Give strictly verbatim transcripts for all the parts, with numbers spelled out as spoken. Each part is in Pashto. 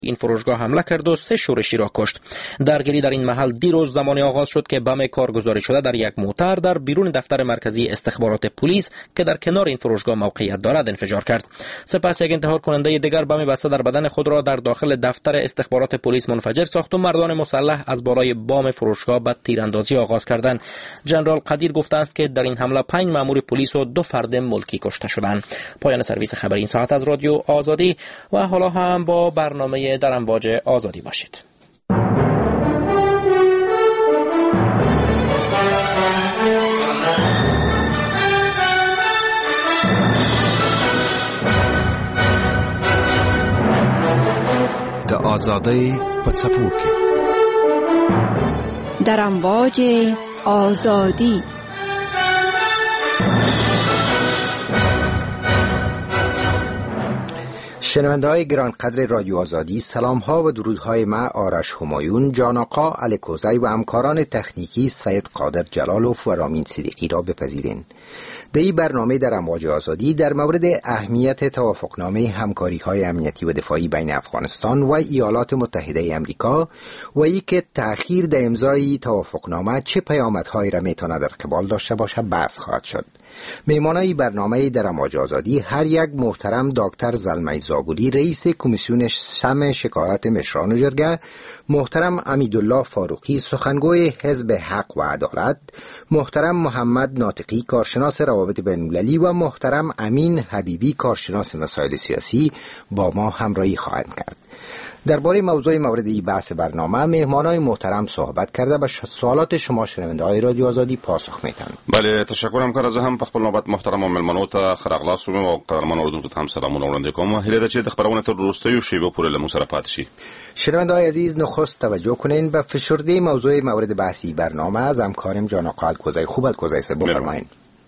این فروشگاه حمله کرد و سه شورشی را کشت. درگیری در این محل دیروز زمانی آغاز شد که بم کارگزاری شده در یک موتر در بیرون دفتر مرکزی استخبارات پلیس که در کنار این فروشگاه موقعیت دارد انفجار کرد. سپس یک انتحار کننده دیگر بم بسته در بدن خود را در داخل دفتر استخبارات پلیس منفجر ساخت و مردان مسلح از بالای بام فروشگاه به تیراندازی آغاز کردند. ژنرال قدیر گفته است که در این حمله پنج مأمور پلیس و دو فرد ملکی کشته شدند. پایان سرویس خبری این ساعت از رادیو آزادی و حالا هم با برنامه در امواج آزادی باشید. د آزادی په څپو کې در امواج آزادی. شنونده های گرانقدر رادیو آزادی، سلام ها و درودهای ما آرش همایون، جان آقا علی کوزی و همکاران تکنیکی سید قادر جلالوف و رامین صدیقی را بپذیرین. در این برنامه در امواج آزادی در مورد اهمیت توافقنامه همکاری های امنیتی و دفاعی بین افغانستان و ایالات متحده امریکا و ای که تأخیر در امضای توافقنامه چه پیامدهایی را میتونه در قبال داشته باشه بحث خواهد شد. میهمانای برنامه در امواج آزادی هر یک محترم دکتر زلمه زاگوری رئیس کمیسیون شم شکایات مشران جرگه، محترم امیدالله فاروقی سخنگوی حزب حق و عدالت، محترم محمد ناطقی کارشناس روابط بین‌المللی و محترم امین حبیبی کارشناس مسائل سیاسی با ما همراهی خواهند کرد. درباره موضوع مورد این بحث برنامه مهمانای محترم صحبت کرده و سوالات شما شنونده های رادیو آزادی پاسخ میتن. بله، تشکرم که از هم په خپل نوبت محترم ملمنو ته خراغلاس او قهرمان اوردونکو ته هم سلامونه وړاندې کوم. هیله ده چې د خبرونه تر وروستیو شیبو پورې له موږ سره پاتې شي. شنونده های عزیز، نخست توجه کنین به فشرده موضوع مورد بحثی برنامه از همکارم جان آقا الکوزی. خوب الکوزی صاحب بفرمایید.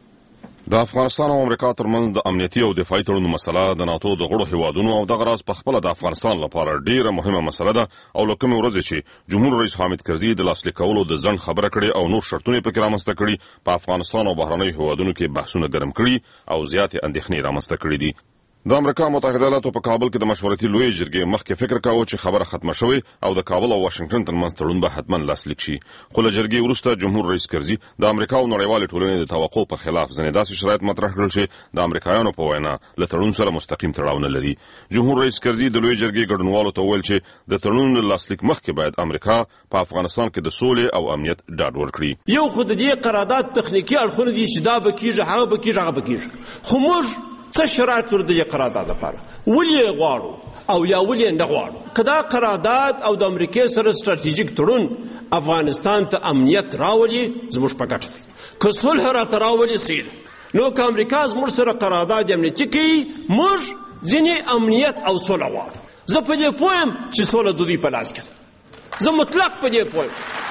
د افغانستان او امریکا ترمنځ د امنیتي او دفاعي تړونونو مسله د ناتو د غړو هیوادونو او دغه راز په خپله د افغانستان لپاره ډیره مهمه مسله ده او له کومې ورځې چې جمهور رئیس حامد کرزي د لاسلیک کولو د ځنډ خبره کړې او نور شرطونه پکې رامنځته کړي، په افغانستان او بهرنیو هیوادونو کې بحثونه ګرم کړي او زیاتې اندېښنې رامنځته کړي دي. د امریکا متحده ایالاتو په کابل کې د مشورتي لویې جرګې مخکې فکر کاوه چې خبره ختمه شوې او د کابل او واشنگټن ترمنځ تړون به حتما لاسلیک شي، خو له جرګې وروسته جمهور رئیس کرزي د امریکا او نړیوالې ټولنې د توقع په خلاف ځینې داسې شرایط مطرح کړل چې د امریکایانو په وینا له تړون سره مستقیم تړاو نه لري. جمهور رئیس کرزي د لویې جرګې ګډونوالو ته وویل چې د تړون د لاسلیک مخکې باید امریکا په افغانستان کې د سولې او امنیت ډاډ ورکړي. یو خو د دې قرارداد تخنیکي اړخونه دي چې دا به کېږي، هغه به کېږي، هغه به کېږي، خو موږ څه شرایط لرو د دې قرارداد لپاره؟ ولې یې غواړو او یا ولې یې نه غواړو؟ که دا قرارداد او د امریکې سره ستراتیژیک تړون افغانستان ته امنیت راولي، زموږ په ګټه دی. که صلح راته راولي سیل، نو که امریکا زموږ سره قرارداد امنیتي کوي، موږ ځینې امنیت او سوله غواړو. زه په دې پوه یم چې سوله د دوی په لاس کې ده، زه مطلق په دې پوه یم.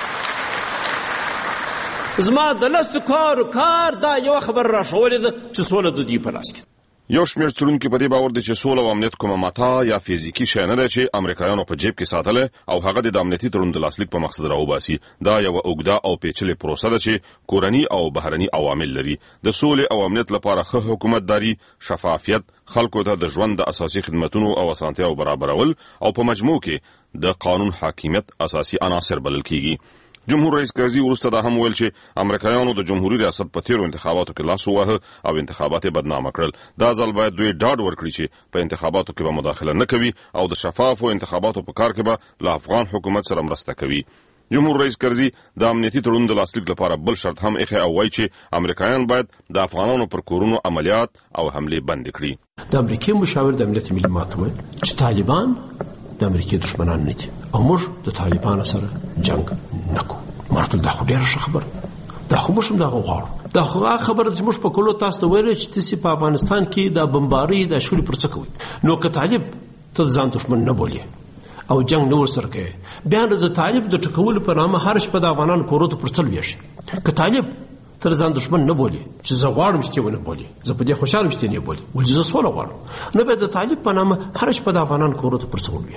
زما د لسو کارو کار دا یوه خبره راښولې ده چې سوله د دوی په لاس کې ده. یو شمېر څېړونکي په دې باور دي چې سوله او امنیت کومه ماته یا فزیکي شی نه دی چې امریکایانو په جیب کې ساتلی او هغه د امنیتي تړون د لاسلیک په مقصد راوباسي. دا یوه اوږده او پیچلې پروسه ده چې کورني او بهرني عوامل لري. د سولې او امنیت لپاره ښه حکومتداري، شفافیت، خلکو ته د ژوند د اساسي خدمتونو او اسانتیاو برابرول او په مجموع کې د قانون حاکمیت اساسي عناصر بلل کیږي. جمهور رئیس کرزي وروسته دا هم ویل چې امریکایانو د جمهوریت ریاست په تیرو انتخاباتو کې لاس وواهه او انتخابات یې بدنامه کړل. دا ځل باید دوی ډاډ ورکړي چې په انتخاباتو کې به مداخله نه کوي او د شفافو انتخاباتو په کار کې به له افغان حکومت سره مرسته کوي. جمهور رئیس کرزي د امنیتي تړون د لاسلیک لپاره بل شرط هم ایښی او وایي چې امریکایان باید د افغانانو پر کورونو عملیات او حملې بندې کړي. د امریکې مشاور د امنیت ملي ماته وویل چې طالبان د امریکې دښمنان نه دي او موږ د طالبانو سره جنګ نه کوو. مرتل دا خو ډېره ښه خبره دا خو موږ هم دغه غواړو. دا خو هغه خبره چې موږ په کلو تاسو ته ویلې چې تاسې په افغانستان کې د بمبارۍ د شولې پر څه کوئ، نو که طالب ته ځان دښمن نه بولي او جنګ نه ورسره کوي، بیا نو د طالب د ټکولو په نامه هر شپه د افغانانو کورو ته پر څه لویږي. که طالب ته ځان دښمن نه بولي چې زه غواړم چې ونه بولي، زه په دې خوشحاله یم چې نه بولي، ولې زه سوله غواړم، نو بیا د طالب په نامه هر شپه د افغانانو کورو ته پر څه لویږي.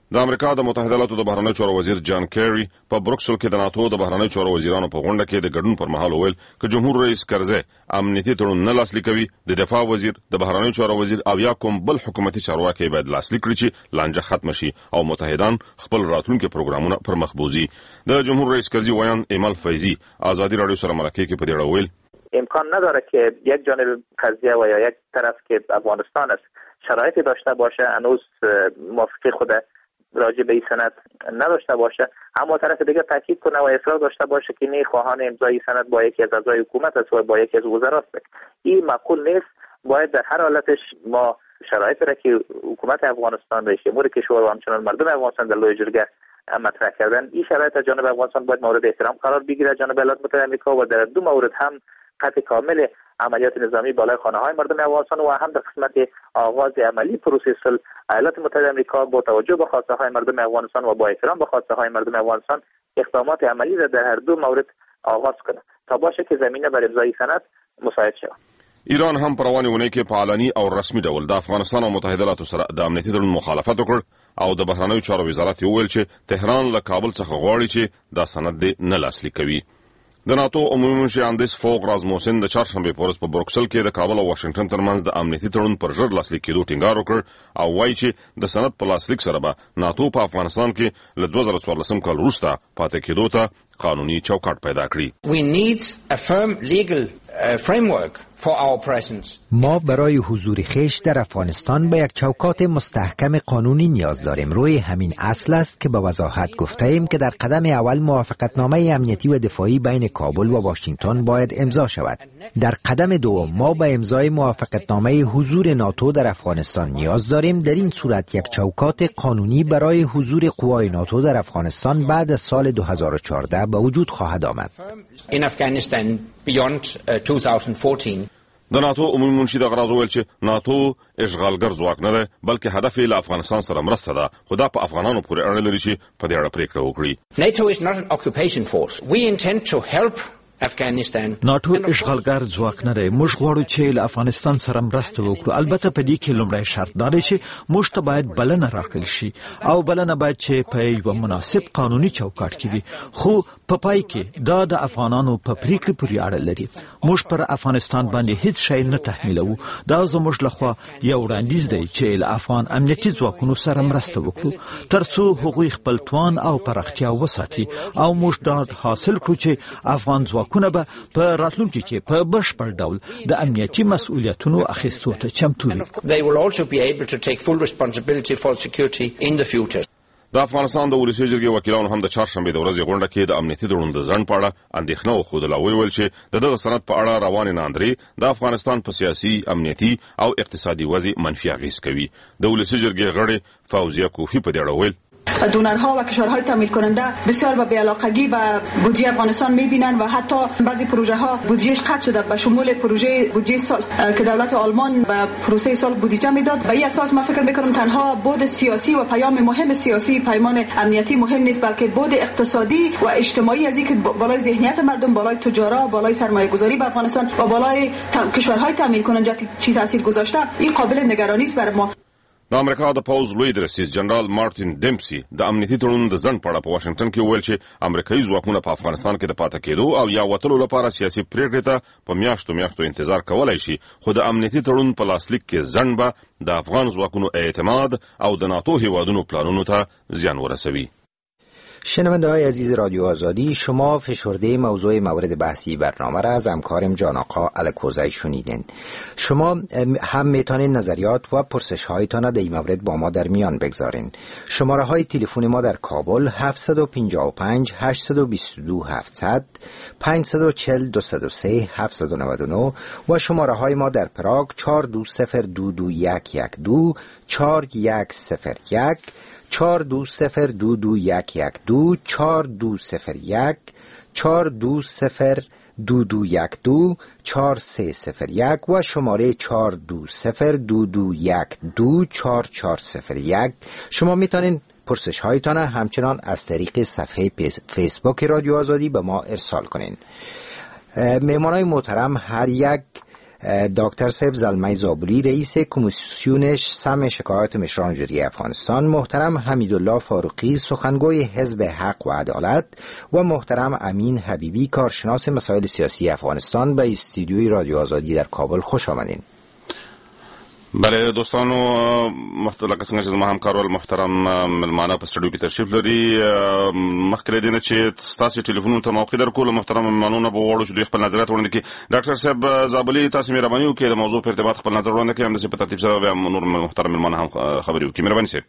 د امریکا د متحده ایالاتو د بهرنیو چارو وزیر جان کیری په بروکسل کې د ناتو د بهرنیو چارو وزیرانو په غونډه کې د ګډون پر مهال وویل چې جمهور رئیس کرزی امنیتي تړون نه لاسلیک کوي. د دفاع وزیر، د بهرنیو چارو وزیر او یا کوم بل حکومتي چارواکي باید لاسلیک کړي چې لانجه ختم شي او متحدان خپل راتلونکي پروګرامونه پر مخ بوزي. د جمهور رئیس کرزی ویان ایمل فیضی آزادی رادیو سره ملکه کې په دې اړه ویل امکان نداره که یک جانب قضیه و یا یک طرف که افغانستان است شرایطی داشته باشه هنوز موافقه خود راجع به این سند نداشته باشه، اما طرف دیگه تاکید کنه و اصرار داشته باشه که نه خواهان امضای سند با یکی از اعضای حکومت است و با یکی از وزراست. این معقول نیست. باید در هر حالتش ما شرایط را که حکومت افغانستان رئیس جمهور کشور و همچنان مردم افغانستان در لوی جرگه مطرح کردن، این شرایط از جانب افغانستان باید مورد احترام قرار بگیره از جانب ایالات متحده آمریکا و در دو مورد هم قطع کامل عملیات نظامی بالای خانه های مردم افغانستان و هم در قسمت آغاز عملی پروسه صلح ایالات متحده آمریکا با توجه به خواسته های مردم افغانستان و با احترام به خواسته های مردم افغانستان اقدامات عملی را در هر دو مورد آغاز کنه تا باشه که زمینه بر امضای سند مساعد شود. ایران هم پر روانې ونې کې په علني او رسمي ډول د افغانستان او متحده ایالاتو سره د امنیتي تړون مخالفت وکړ او د بهرنیو چارو وزارت وویل چې تهران له کابل څخه غواړي چې دا سند دې نه لاسلیک کوي. د ناتو عمومي منشي اندیس فوق رازموسن د چهارشنبه په ورځ په بروکسل کې د کابل او واشنگټن ترمنځ د امنیتي تړون پر ژر لاسلیک کېدو ټینګار وکړ او وایي چې د سند په لاسلیک سره به ناتو په افغانستان کې له دوه زره څوارلسم کال وروسته پاتې کېدو ته قانوني چوکاټ پیدا کړي. We need a firm legal uh, framework for our presence. ما برای حضور خیش در افغانستان به یک چوکات مستحکم قانونی نیاز داریم. روی همین اصل است که به وضاحت گفته ایم که در قدم اول موافقتنامه امنیتی و دفاعی بین کابل و واشنگتن باید امضا شود. در قدم دوم ما به امضای موافقتنامه حضور ناتو در افغانستان نیاز داریم. در این صورت یک چوکات قانونی برای حضور قوای ناتو در افغانستان بعد از سال دو هزار و چهارده به وجود خواهد آمد. In Afghanistan beyond uh, two thousand fourteen. د ناتو عمومي منشي دغه راز وویل چې ناتو اشغالګر ځواک نه دی بلکې هدف یې له افغانستان سره مرسته ده، خو دا په افغانانو پورې اړه لري چې په دې اړه پرېکړه وکړي. NATO is not an occupation force. We intend to help Afghanistan. ناتو اشغالګر ځواک نه دی. موږ غواړو چې له افغانستان سره مرسته وکړو. البته په دې کې لومړی شرط دا دی چې موږ ته باید بلنه راکړل شي او بلنه باید چې په یو مناسب قانوني چوکاټ کې وي، خو په پای کې دا د افغانانو په پریکړې پورې اړه لري. موږ پر افغانستان باندې هیڅ شی نه تحمیلوو. دا زموږ لخوا یو وړاندیز دی چې له افغان امنیتي ځواکونو سره مرسته وکړو ترڅو هغوی خپل توان او پراختیا وساتي او موږ دا حاصل کړو چې افغان ځواکونه به په راتلونکي کې په بشپړ ډول د امنیتي مسؤلیتونو اخیستو ته چمتو وي. They will also be able to take full responsibility for security in the future. د افغانستان د ولسي جرګې وکیلانو هم د چهارشنبې د ورځې غونډه کې د امنیتي تړون د ځنډ په اړه اندېښنه وښودله. ویل چې د دغه سند په اړه روانې ناندرې د افغانستان په سیاسي، امنیتي او اقتصادي وضع منفي اغېز کوي. د ولسي جرګې غړې فوزیه کوفی په دې اړه ویل دونرها و کشورهای تامین کننده بسیار به بی‌علاقگی به بودجه افغانستان می‌بینند و حتی بعضی پروژه ها بودجهش قطع شده به شمول پروژه بودجه صلح که دولت آلمان به پروسه صلح بودجه میداد. به این اساس من فکر می‌کنم تنها بود سیاسی و پیام مهم سیاسی، پیمان امنیتی مهم نیست، بلکه بود اقتصادی و اجتماعی از اینکه بالای ذهنیت مردم، بالای تجارا، بالای سرمایه‌گذاری به افغانستان و بالای کشورهای تامین کننده چی تاثیر گذاشته، این قابل نگرانی است برای ما. د امریکا د پوز لوی درسیز جنرال مارټین ډیمسي د امنیتي تړون د ځنډ په اړه په واشنگټن کې ویل چې امریکایي ځواکونه په افغانستان کې د پاتې کېدو او یا وتلو لپاره سیاسي پریکړې ته په میاشتو میاشتو انتظار کولای شي، خو د امنیتي تړون په لاسلیک کې ځنډ به د افغان ځواکونو اعتماد او د ناتو هیوادونو پلانونو ته زیان ورسوي. شنونده های عزیز رادیو آزادی، شما فشرده موضوع مورد بحثی برنامه را از همکارم جان آقا الکوزی شنیدین. شما هم میتونین نظریات و پرسش هایتان را در این مورد با ما در میان بگذارین. شماره های تلفن ما در کابل هفت پنج پنج هشت دو دو هفتصد، پنج چهار دو صفر سه هفت نه نه و شماره های ما در پراگ چهار دو صفر دو دو یک یک دو چهار یک صفر یک چهار دو صفر دو دو یک یک دو چهار دو صفر یک چهار دو صفر دو دو یک دو چهار سه صفر یک و شماره چهار دو صفر دو دو یک دو چهار چهار صفر یک. شما میتونین پرسش هایتان همچنان از طریق صفحه فیسبوک رادیو آزادی به ما ارسال کنین. مهمانای محترم هر یک دکتر صاحب زلمه زابلی رئیس کمیسیون سم شکایات مشران جمهوری افغانستان، محترم حمیدالله فاروقی سخنگوی حزب حق و عدالت و محترم امین حبیبی کارشناس مسائل سیاسی افغانستان به استودیوی رادیو آزادی در کابل خوش آمدین. بله دوستانو، لکه څنګه چې زما همکار محترم ملمانه په سټډیو کې تشریف لري، مخکې له دې نه چې ستاسو ټلیفونونو ته موقع درکول، محترم ملمانونه به وغواړو چې دوی خپل نظریات وړاندې کړي. ډاکټر صاحب زابلي، تاسو مهرباني وکړئ د موضوع په ارتباط خپل نظر وړاندې کړئ، همداسې په ترتیب سره بیا نور محترم ملمانه هم خبرې وکړي. مهرباني صاحب.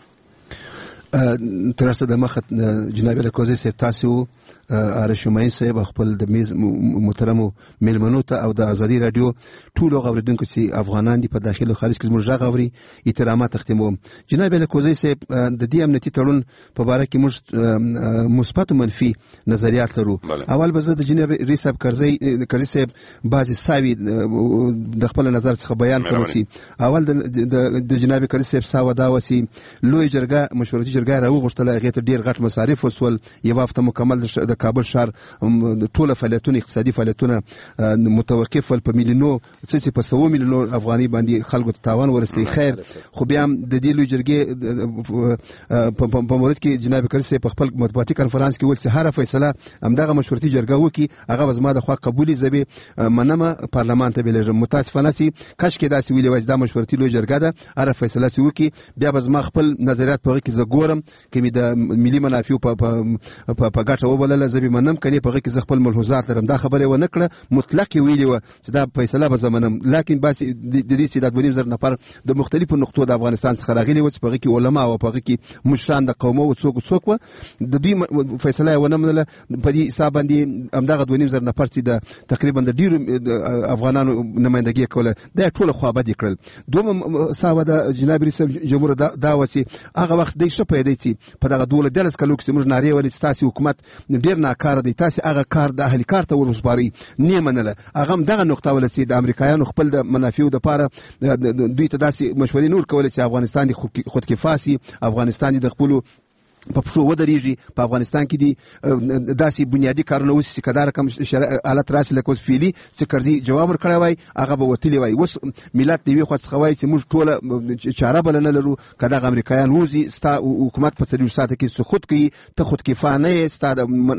تر څه د مخه جناب الکوزي صاحب تاسو آرشمای صاحب خپل د میز محترم ملمنو ته او د ازادي رادیو ټول غوړیدونکو چې افغانان دي په داخل او خارج کې موږ غوړي احترامات تقدیموم. جناب الکوزي صاحب د دې امنیتي تړون په اړه کې موږ مثبت او منفي نظریات لرو. اول به زه د جناب رئیس صاحب کرزي کرزي صاحب بعضی ساوي د خپل نظر څخه بیان کوم چې اول د جناب کرزي صاحب ساو دا وسی لوی جرګه مشورتي جرګه راوغښتله، هغه ته ډیر غټ مصارف وسول، یو هفته مکمل د کابل شهر ټول فعالیتونه اقتصادي فعالیتونه متوقف ول، په میلیونو څه په سوه میلیونو افغاني باندې خلکو ته تاوان ورسېږي. خیر خو بیا د دې لوی جرګې په مورد کې جناب کرزي صاحب په خپل مطبوعاتي کانفرنس کې ویل چې هر فیصله همدغه مشورتي جرګه وکړي، هغه زما د خوا قبولي زبې منمه پارلمان ته بلېږم. متاسفانه چې کاش کې داسې ویلې وای چې دا مشورتي لوی جرګه ده، هر فیصله چې وکړي بیا به زما خپل نظریات په هغه کې زه ګورم، کې مې د ملي منافعو په په ګټه وبلله زه به منم، کني په هغه کې زه خپل ملحوظات لرم. دا خبره ونه کړه، مطلق ویلې وه چې دا فیصله به زه منم، لیکن بس د دې چې دا دوه نیم زره نفر د مختلفو نقطو د افغانستان څخه راغلي وو چې په هغه کې علما او په هغه کې مشران د قومو او څوک څوک وو، د دوی فیصله ونه منله. په دې حساب باندې همدغه دوه نیم زره نفر چې د تقریبا د ډیرو افغانانو نمائندګي کوله دا ټول خوابدي کړل. دوم ساوه د جناب رئیس جمهور دا و چې هغه وخت د څه پیدا چې په دغه دوله دلس کلو کې موږ نارې ولې تاسو حکومت ډیر ناکاره دی، تاسو هغه کار د اهلي کار ته ورسپاري نه منله. هغه دغه نقطه ولې د امریکایانو خپل د منافعو د پاره دوی ته داسې مشورې نور کولې چې افغانستان د خودکفاسي، افغانستان د خپل په پښو ودرېږي، په افغانستان کې دي داسې بنیادي کارونه وسي چې کدا رقم حالت راسي لکه اوس فعلي چې کرزي جواب ورکړی وای هغه به وتلی وای. اوس ملت د یوې خوا څخه وایي چې موږ ټوله چاره بله نه لرو، که دغه امریکایان وځي ستا حکومت په څلوېښت ساعته کې سقوط کوي، ته خودکفا نه یې، ستا د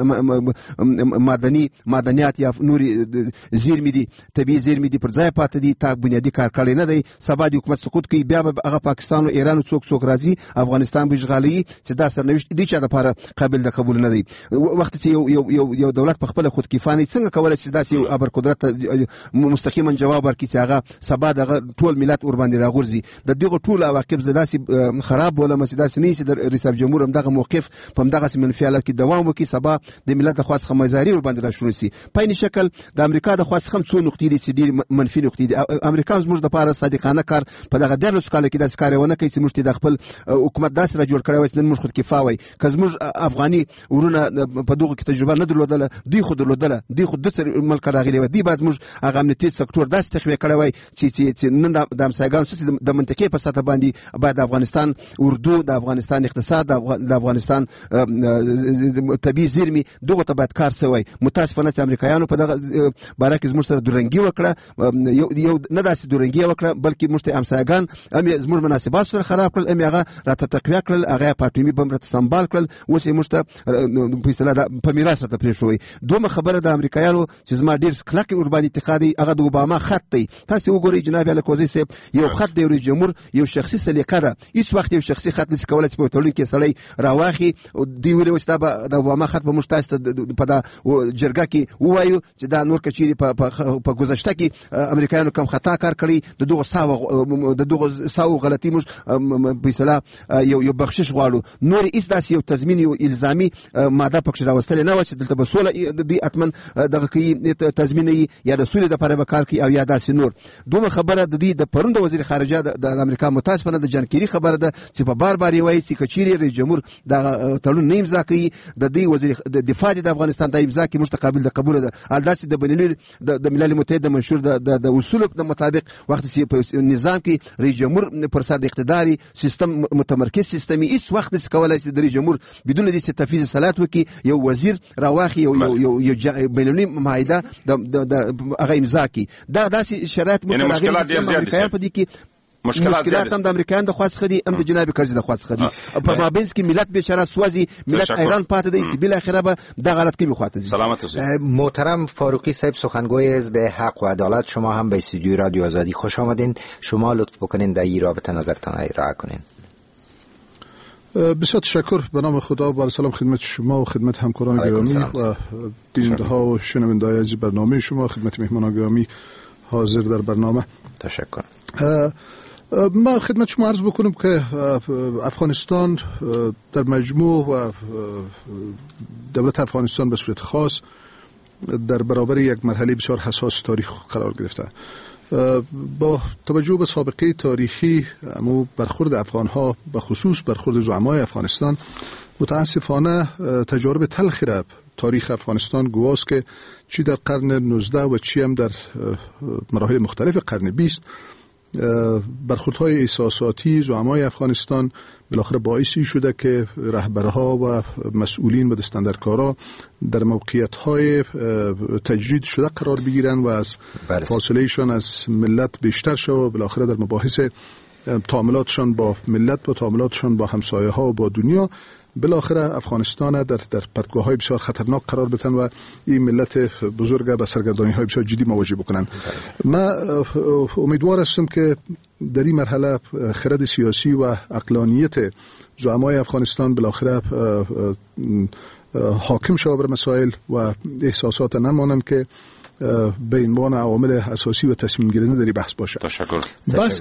معدني معدنیات یا نورې زیرمې دي، طبیعي زیرمې دي پر ځای پاته دي، تا بنیادي کار کړی نه دی، سبا د حکومت سقوط کوي، بیا به هغه پاکستان او ایران څوک څوک راځي افغانستان به اشغالوي چې دا سرنوشت دي چې د لپاره قابل د قبول نه دی. وخت چې یو یو یو دولت په خپل خودکفانه څنګه کولای شي داسې یو ابر قدرت مستقیما جواب ورکړي چې هغه سبا د ټول ملت ور باندې راغورځي. د دغه ټول عواقب زداسي خراب ولما چې داسې نه چې د رئیس جمهور هم دغه موقف په دغه منفي حالت کې دوام وکړي، سبا د ملت خاص خمزاري ور باندې راشونی سي. په این شکل د امریکا د خاص خم څو نقطې دي چې ډېر منفي نقطې دي. امریکا زموږ د لپاره صادقانه کار په دغه دلس کال کې داسې کارونه کوي چې موږ د خپل حکومت داسې را جوړ کړی وای چې نن موږ خودکفا وای. که زموږ افغاني ورونه په دغه کې تجربه نه درلودله، دوی خو درلودله، دوی خو د ملک راغلي و، دوی باز موږ هغه امنیتي سکتور داسې تخویه کړی وای چې نن د امسایګانو څخه د منطقې په سطح باندې باید افغانستان اردو، د افغانستان اقتصاد، د افغانستان طبیعي زیرمې دغه ته باید کار سوی. متاسفانه چې امریکایانو په دغه باره کې زموږ سره دورنګي وکړه، یو نه داسې دورنګي وکړه بلکې موږ ته امسایګان هم زموږ مناسبات سره خراب کړل، هم هغه راته تقویه کړل، هغه په اټومي بم راته سمبال کړل، اوس یې موږ ته په اصطلاح په میراث راته پرېښوی. دومره خبره د امریکایانو چې زما ډېر کلک ورباندې اعتقاد دی هغه د اوباما خط دی. تاسې وګورئ جناب الکوزي صاحب، یو خط د رئیس جمهور یو شخصي سلیقه ده، هېڅ وخت یو شخصي خط نشي کولی چې په تړون کې سړی راواخلي. دوی ویلي وو چې دا به د اوباما خط به موږ تاسو ته په دا جرګه کې ووایو چې دا نور که چیرې په ګذشته کې امریکایانو کم خطا کار کړی، د دغو ساو د دغو ساو غلطي موږ په اصطلاح یو یو بخشش غواړو. نور هېڅ داسې یو تضمین یو الزامي ماده پکې راوستلې نه وه چې دلته به سوله دوی حتما دغه کوي تضمین یي یا د سولې دپاره به کار کوي او یا داسې نور. دومره خبره د دوی د پرون د وزیر خارجه د امریکا متاسفانه د جان کیري خبره ده چې په بار بار یې وایي چې که چیرې رئیس جمهور دغه تړون نه امضا کوي، د دوی وزیر دفاع د افغانستان د امضا کې موږ ته قابل د قبوله ده. همداسې د بین د ملل متحد د منشور د اصولو د مطابق وخت چې په نظام کې رئیس جمهور پر سر د اقتداري سیستم متمرکز سیستمي هېڅ وخت نشي کولی چې د رئیس جمهور بدون د تفویض صلاحیت وکي یو وزیر راواخي یو یو یو بینالمللي معاهده د هغه امضا کی دا داسې شرایط یعنی مشکلات ډیر زیات دي په دې کې مشکلات هم د امریکایانو د خوا څخه دي هم د جناب کرزي د خوا څخه دي په مابینځ کې ملت بیچاره سوځي ملت ایران پاتې دی چې بل اخره به د غلط کې میخواته دي. سلامت اوسئ. محترم فاروقی صاحب سخنگوی حزب حق و عدالت، شما هم به استودیوی رادیو آزادی خوش آمدین. شما لطف بکنین در این رابطه نظرتان ارائه کنین. بسیار تشکر. به نام خدا و سلام خدمت شما و خدمت همکاران گرامی و بیننده ها و شنونده های از برنامه شما، خدمت مهمانان گرامی حاضر در برنامه. تشکر. ما خدمت شما عرض بکنم که افغانستان در مجموع و دولت افغانستان به صورت خاص در برابر یک مرحله بسیار حساس تاریخ قرار گرفته. با توجه به سابقه تاریخی اما برخورد افغانها به خصوص برخورد زعمای افغانستان متاسفانه تجارب تلخی را تاریخ افغانستان گواست که چی در قرن نوزده و چی هم در مراحل مختلف قرن بیست برخوردهای احساساتی زعمای افغانستان بالاخره باعثی شده که رهبرها و مسئولین و دستاندرکارا در موقعیت‌های تجرید شده قرار بگیرند و از فاصلهشان از ملت بیشتر شود و بالاخره در مباحث تعاملاتشان با ملت و تعاملاتشان با همسایه‌ها و با دنیا بالاخره افغانستان در در پرتگاه‌های بسیار خطرناک قرار بدن و این ملت بزرگ به سرگردانی‌های بسیار جدی مواجه بکنن. من امیدوار هستم که در این مرحله خرد سیاسی و عقلانیت زعمای افغانستان بالاخره حاکم شود بر مسائل و احساسات نمانند که به عنوان عوامل اساسی و تصمیم گیرنده در بحث باشه. تشکر. بحث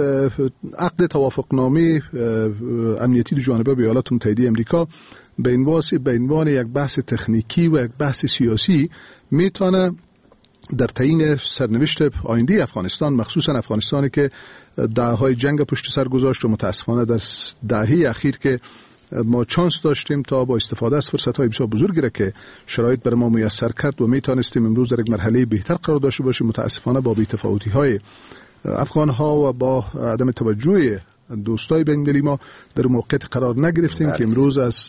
عقد توافقنامه امنیتی دو جانبه با ایالات متحده آمریکا به عنوان یک بحث تکنیکی و یک بحث سیاسی میتونه در تعیین سرنوشت آینده افغانستان، مخصوصا افغانستانی که دهه‌های جنگ پشت سر گذاشت و متاسفانه در دهه اخیر که ما چانس داشتیم تا با استفاده از فرصت‌های بسیار بزرگی را که شرایط بر ما میسر کرد و میتونستیم امروز در یک مرحله بهتر قرار داشته باشیم، متاسفانه با بی‌تفاوتی‌های افغان‌ها و با عدم توجه دوستای بین‌المللی ما در موقعیت قرار نگرفتیم که امروز از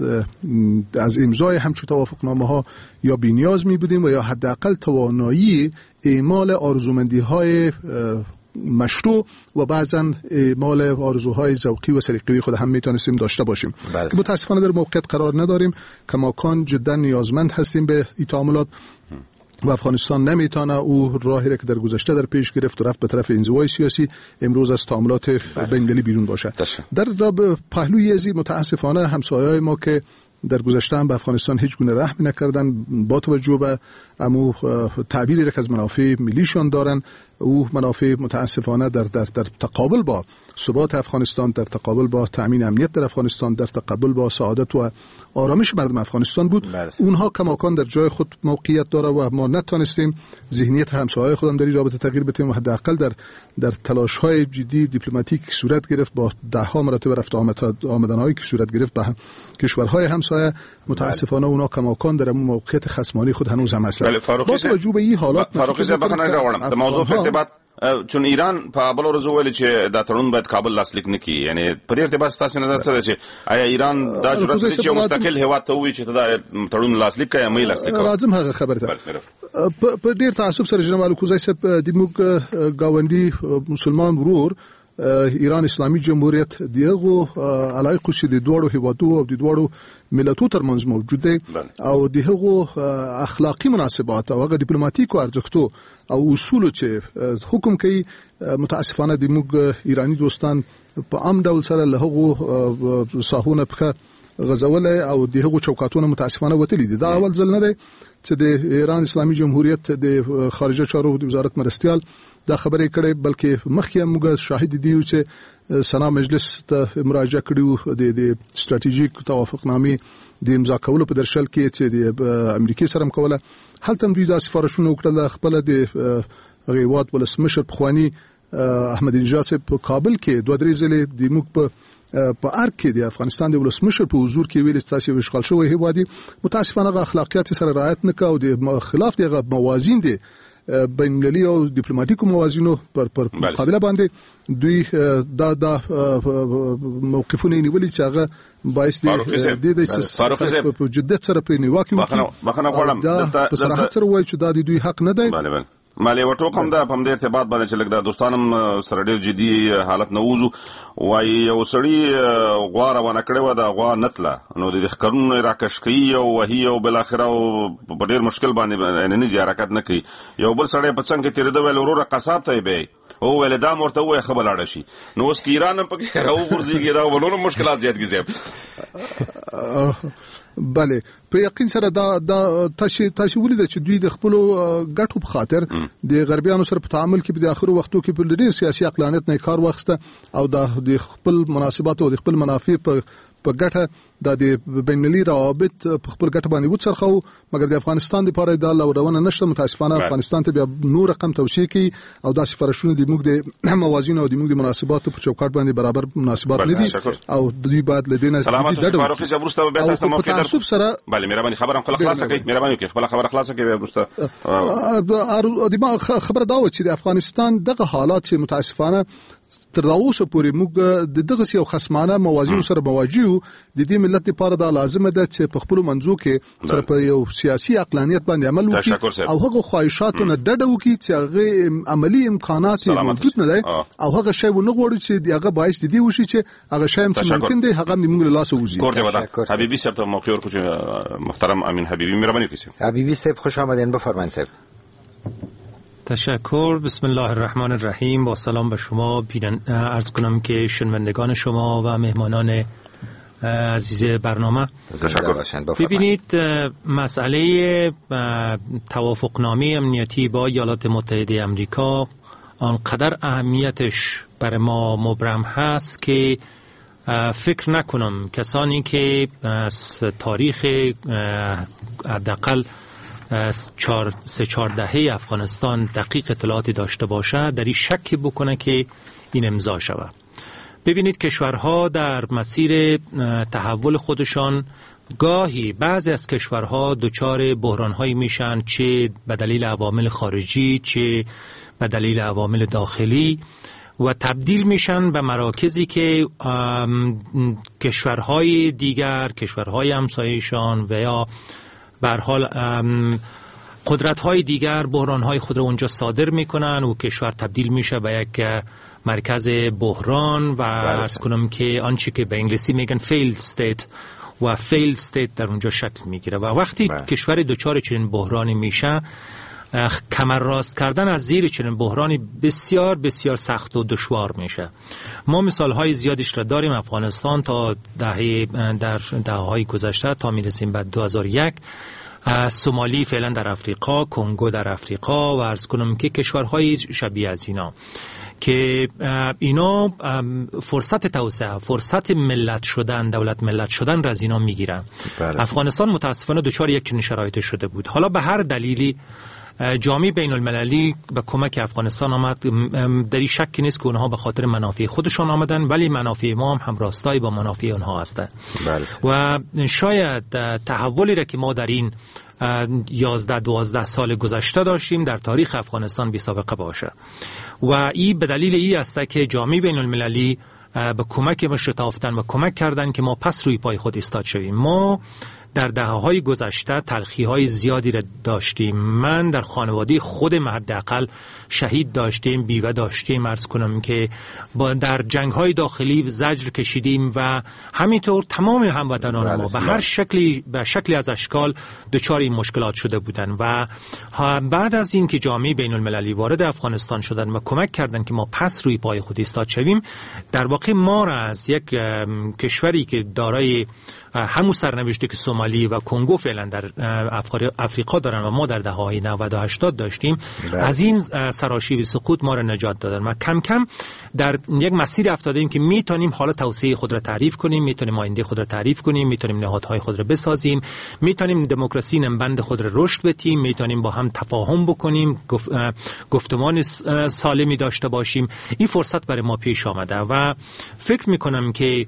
از امضای همچون توافقنامه‌ها یا بی‌نیاز می بودیم و یا حداقل توانایی اعمال آرزومندی‌های مشروع و بعضا اعمال آرزوهای ذوقی و سلیقه‌ای خود هم میتونستیم داشته باشیم. متاسفانه در موقعیت قرار نداریم. کماکان جدا نیازمند هستیم به این تعاملات و افغانستان نمیتونه او راهی را که در گذشته در پیش گرفت و رفت به طرف انزوای سیاسی امروز از تعاملات بین‌المللی بیرون باشه. در پهلوی ازی متاسفانه همسایه‌های ما که در گذشته هم به افغانستان هیچ گونه رحمی نکردن با توجه به امو تعبیری را که از منافع ملیشان دارن، او منافع متاسفانه در در در تقابل با ثبات افغانستان، در تقابل با تامین امنیت در افغانستان، در تقابل با سعادت و آرامش مردم افغانستان بود. برسید. اونها کماکان در جای خود موقعیت داره و ما نتونستیم ذهنیت همسایه‌های خودم در این رابطه تغییر بدیم و حداقل در در تلاش‌های جدی دیپلماتیک صورت گرفت با ده ها مرتبه رفت آمدن‌هایی که صورت گرفت به کشورهای همسایه، متاسفانه اونها کماکان در موقعیت خصمانه خود هنوز هم هستند. با توجه به این حالات فاروقی صاحب بخنه راوړم د موضوع په ارتباط چون ایران په بل ورځ ویل چې دا تړون باید کابل لاسلیک نکړي، یعنی په دې ارتباط تاسو نظر څه دی چې آیا ایران دا جرأت لري چې مستقل هیواد ته وایي چې دا تړون لاسلیک کړي یا مې لاسلیک کړي؟ راځم هغه خبره ته په ډیر تعصب سره جناب الکوزای صاحب د موږ گاونډي مسلمان ورور ایران اسلامي جمهوریت دغه علایق چې د دوړو هیوادو او د دوړو ملتونو ترمنځ موجود دي او دغه اخلاقی مناسبات او هغه ډیپلوماټیکو ارزښتو او اصول چې حکم کوي متاسفانه د موږ ایرانی دوستان په عام ډول سره له هغه ساحونه په غزول او دغه چوکاټونه متاسفانه وتلی دي. دا اول ځل نه دی چې د ایران اسلامي جمهوریت د خارجه چارو د وزارت مرستيال دا خبرې کړې، بلکې مخکې موږ شاهد دي چې سنا مجلس ته مراجعه کړو د استراتیژیک توافقنامې د امضا کولو په درشل کې چې د امریکای سره کوله. هلته دوی د سفارشونو وکړل خپل د غیوات ولسمشر پخوانی احمد نژاد په کابل کې دوه درې ځله د موږ په په ارګ کې د افغانستان د ولسمشر په حضور کې ویل چې تاسو وشغال شوی هیوادي متاسفانه اخلاقیات سره رعایت نه کوي او د خلاف دغه موازین دي بین المللي او دیپلوماټیکو موازینو پر پر مقابله باندې دوی دا دا موقفونه نیولي چې هغه باعث دي د دې په جديت سره په نیواکي وکړي دا په صراحت سره وایي چې دا د دوی حق نه دی. مالې وټوکم دا په دې ارتباط باندې چې لګ دا دوستانم سره ډېر جدي حالت نووزو وایي یو سړی غواره ونه کړې و دا غوا نتله نو د ښکارونو راکش کوي او وهي او بل اخره په ډېر مشکل باندې نه نه حرکت نه کوي. یو بل سړی په څنګه تیرېده ویل وروره قصاب ته به او ول دا مرته وای خبر لاړ شي نو اوس کې ایران په کې راو ورځيږي دا ولونو مشکلات زیات کیږي. بله په یقین سره دا دا تاسو تاسو ولید چې دوی د خپل ګټو په خاطر د غربیانو سره په تعامل کې په اخرو وختو کې په ډېر سیاسي عقلانیت نه کار واخیسته او د خپل مناسبات او د خپل منافع په په ګټه د بین المللي روابط په خپل ګټه باندې وڅرخو مګر د افغانستان لپاره د لورونه نشته. متاسفانه افغانستان ته بیا نور رقم توسيع کوي او داسې فرشونه د موږ د موازین او د موږ د مناسباتو په چوکاټ باندې برابر مناسبات نه دي او د دوی بعد لدينا سلامات فاروق صاحب ورسته به تاسو موقع در تعصب سره بله مهرباني خبره خپل خلاصه کړئ مهرباني وکړئ خپل خبره خلاصه کړئ ورسته د خبره دا و چې د افغانستان دغه حالات چې متاسفانه تر اوسه پورې موږ د دغه یو خصمانه موازین سره مواجهو د دې ملت لپاره دا لازمه ده چې په خپل منځو کې سره په یو سیاسي عقلانیت باندې عمل وکړي او هغه خواهشاتو نه ډډه وکړي چې هغه عملی امکانات موجود نه دي او هغه شی ونه غواړي چې هغه باعث دي وشي چې هغه شی چې ممکن دی هغه موږ له لاسه وځي. ګورته حبیبي صاحب ته موقع ورکړو محترم امین حبیبی مهرباني وکړئ. حبیبی صاحب خوش آمدین بفرمایید صاحب. تشکر. بسم الله الرحمن الرحیم. با سلام به شما بینن عرض کنم که شنوندگان شما و مهمانان عزیز برنامه. ببینید مسئله توافقنامه امنیتی با ایالات متحده آمریکا آنقدر اهمیتش برای ما مبرم هست که فکر نکنم کسانی که از تاریخ حداقل چهار سه چهار دهه افغانستان دقیق اطلاعاتی داشته باشه در این شک بکنه که این امضا شود. ببینید کشورها در مسیر تحول خودشان گاهی بعضی از کشورها دچار بحران‌هایی میشن چه به دلیل عوامل خارجی چه به دلیل عوامل داخلی و تبدیل میشن به مراکزی که کشورهای دیگر کشورهای همسایه‌شان و یا به هر حال قدرت‌های دیگر بحران‌های خود را اونجا صادر میکنن و کشور تبدیل میشه به یک مرکز بحران و عرض کنم که آنچه که به انگلیسی میگن failed state و failed state در اونجا شکل میگیره و وقتی بله. کشور دچار چنین بحرانی میشه کمر راست کردن از زیر چنین بحرانی بسیار بسیار سخت و دشوار میشه. ما مثالهای زیادیش را داریم. افغانستان تا دهه در دهه‌های گذشته تا میرسیم به دو هزار و یک، سومالی فعلا در افریقا، کنگو در افریقا و عرض کنم که کشورهای شبیه از اینا که اینا فرصت توسعه، فرصت ملت شدن، دولت ملت شدن را از اینا میگیرن. افغانستان متاسفانه دچار یک چنین شرایطی شده بود. حالا به هر دلیلی جامعه بین المللی به کمک افغانستان آمد. در این شکی نیست که اونها به خاطر منافع خودشان آمدن، ولی منافع ما هم همراستای با منافع اونها هستند و شاید تحولی را که ما در این یازده دوازده سال گذشته داشتیم در تاریخ افغانستان بی سابقه باشه و این به دلیل این است که جامعه بین المللی به کمک ما شتافتن و کمک کردن که ما پس روی پای خود ایستاد شویم. ما در دهه‌های گذشته تلخی‌های زیادی را داشتیم. من در خانواده خودم حداقل شهید داشتیم، بیوه داشتیم، عرض کنم که با در جنگ‌های داخلی زجر کشیدیم و همینطور تمام هموطنان ما به هر شکلی به شکلی از اشکال دچار این مشکلات شده بودند و بعد از این که جامعه بین‌المللی وارد افغانستان شدند و کمک کردند که ما پس روی پای خود ایستاد شویم، در واقع ما را از یک کشوری که دارای همون سرنوشتی که سومالی و کنگو فعلا در افریقا دارن و ما در دهه‌های نود و هشتاد داشتیم بله. از این سراشیبی سقوط ما را نجات دادن و کم کم در یک مسیر افتادیم که میتونیم حالا توسعه خود را تعریف کنیم، میتونیم آینده خود را تعریف کنیم، میتونیم نهادهای خود را بسازیم، میتونیم دموکراسی نمبند خود را رشد بدیم، میتونیم با هم تفاهم بکنیم، گفت، گفتمان سالمی داشته باشیم. این فرصت برای ما پیش آمده و فکر میکنم که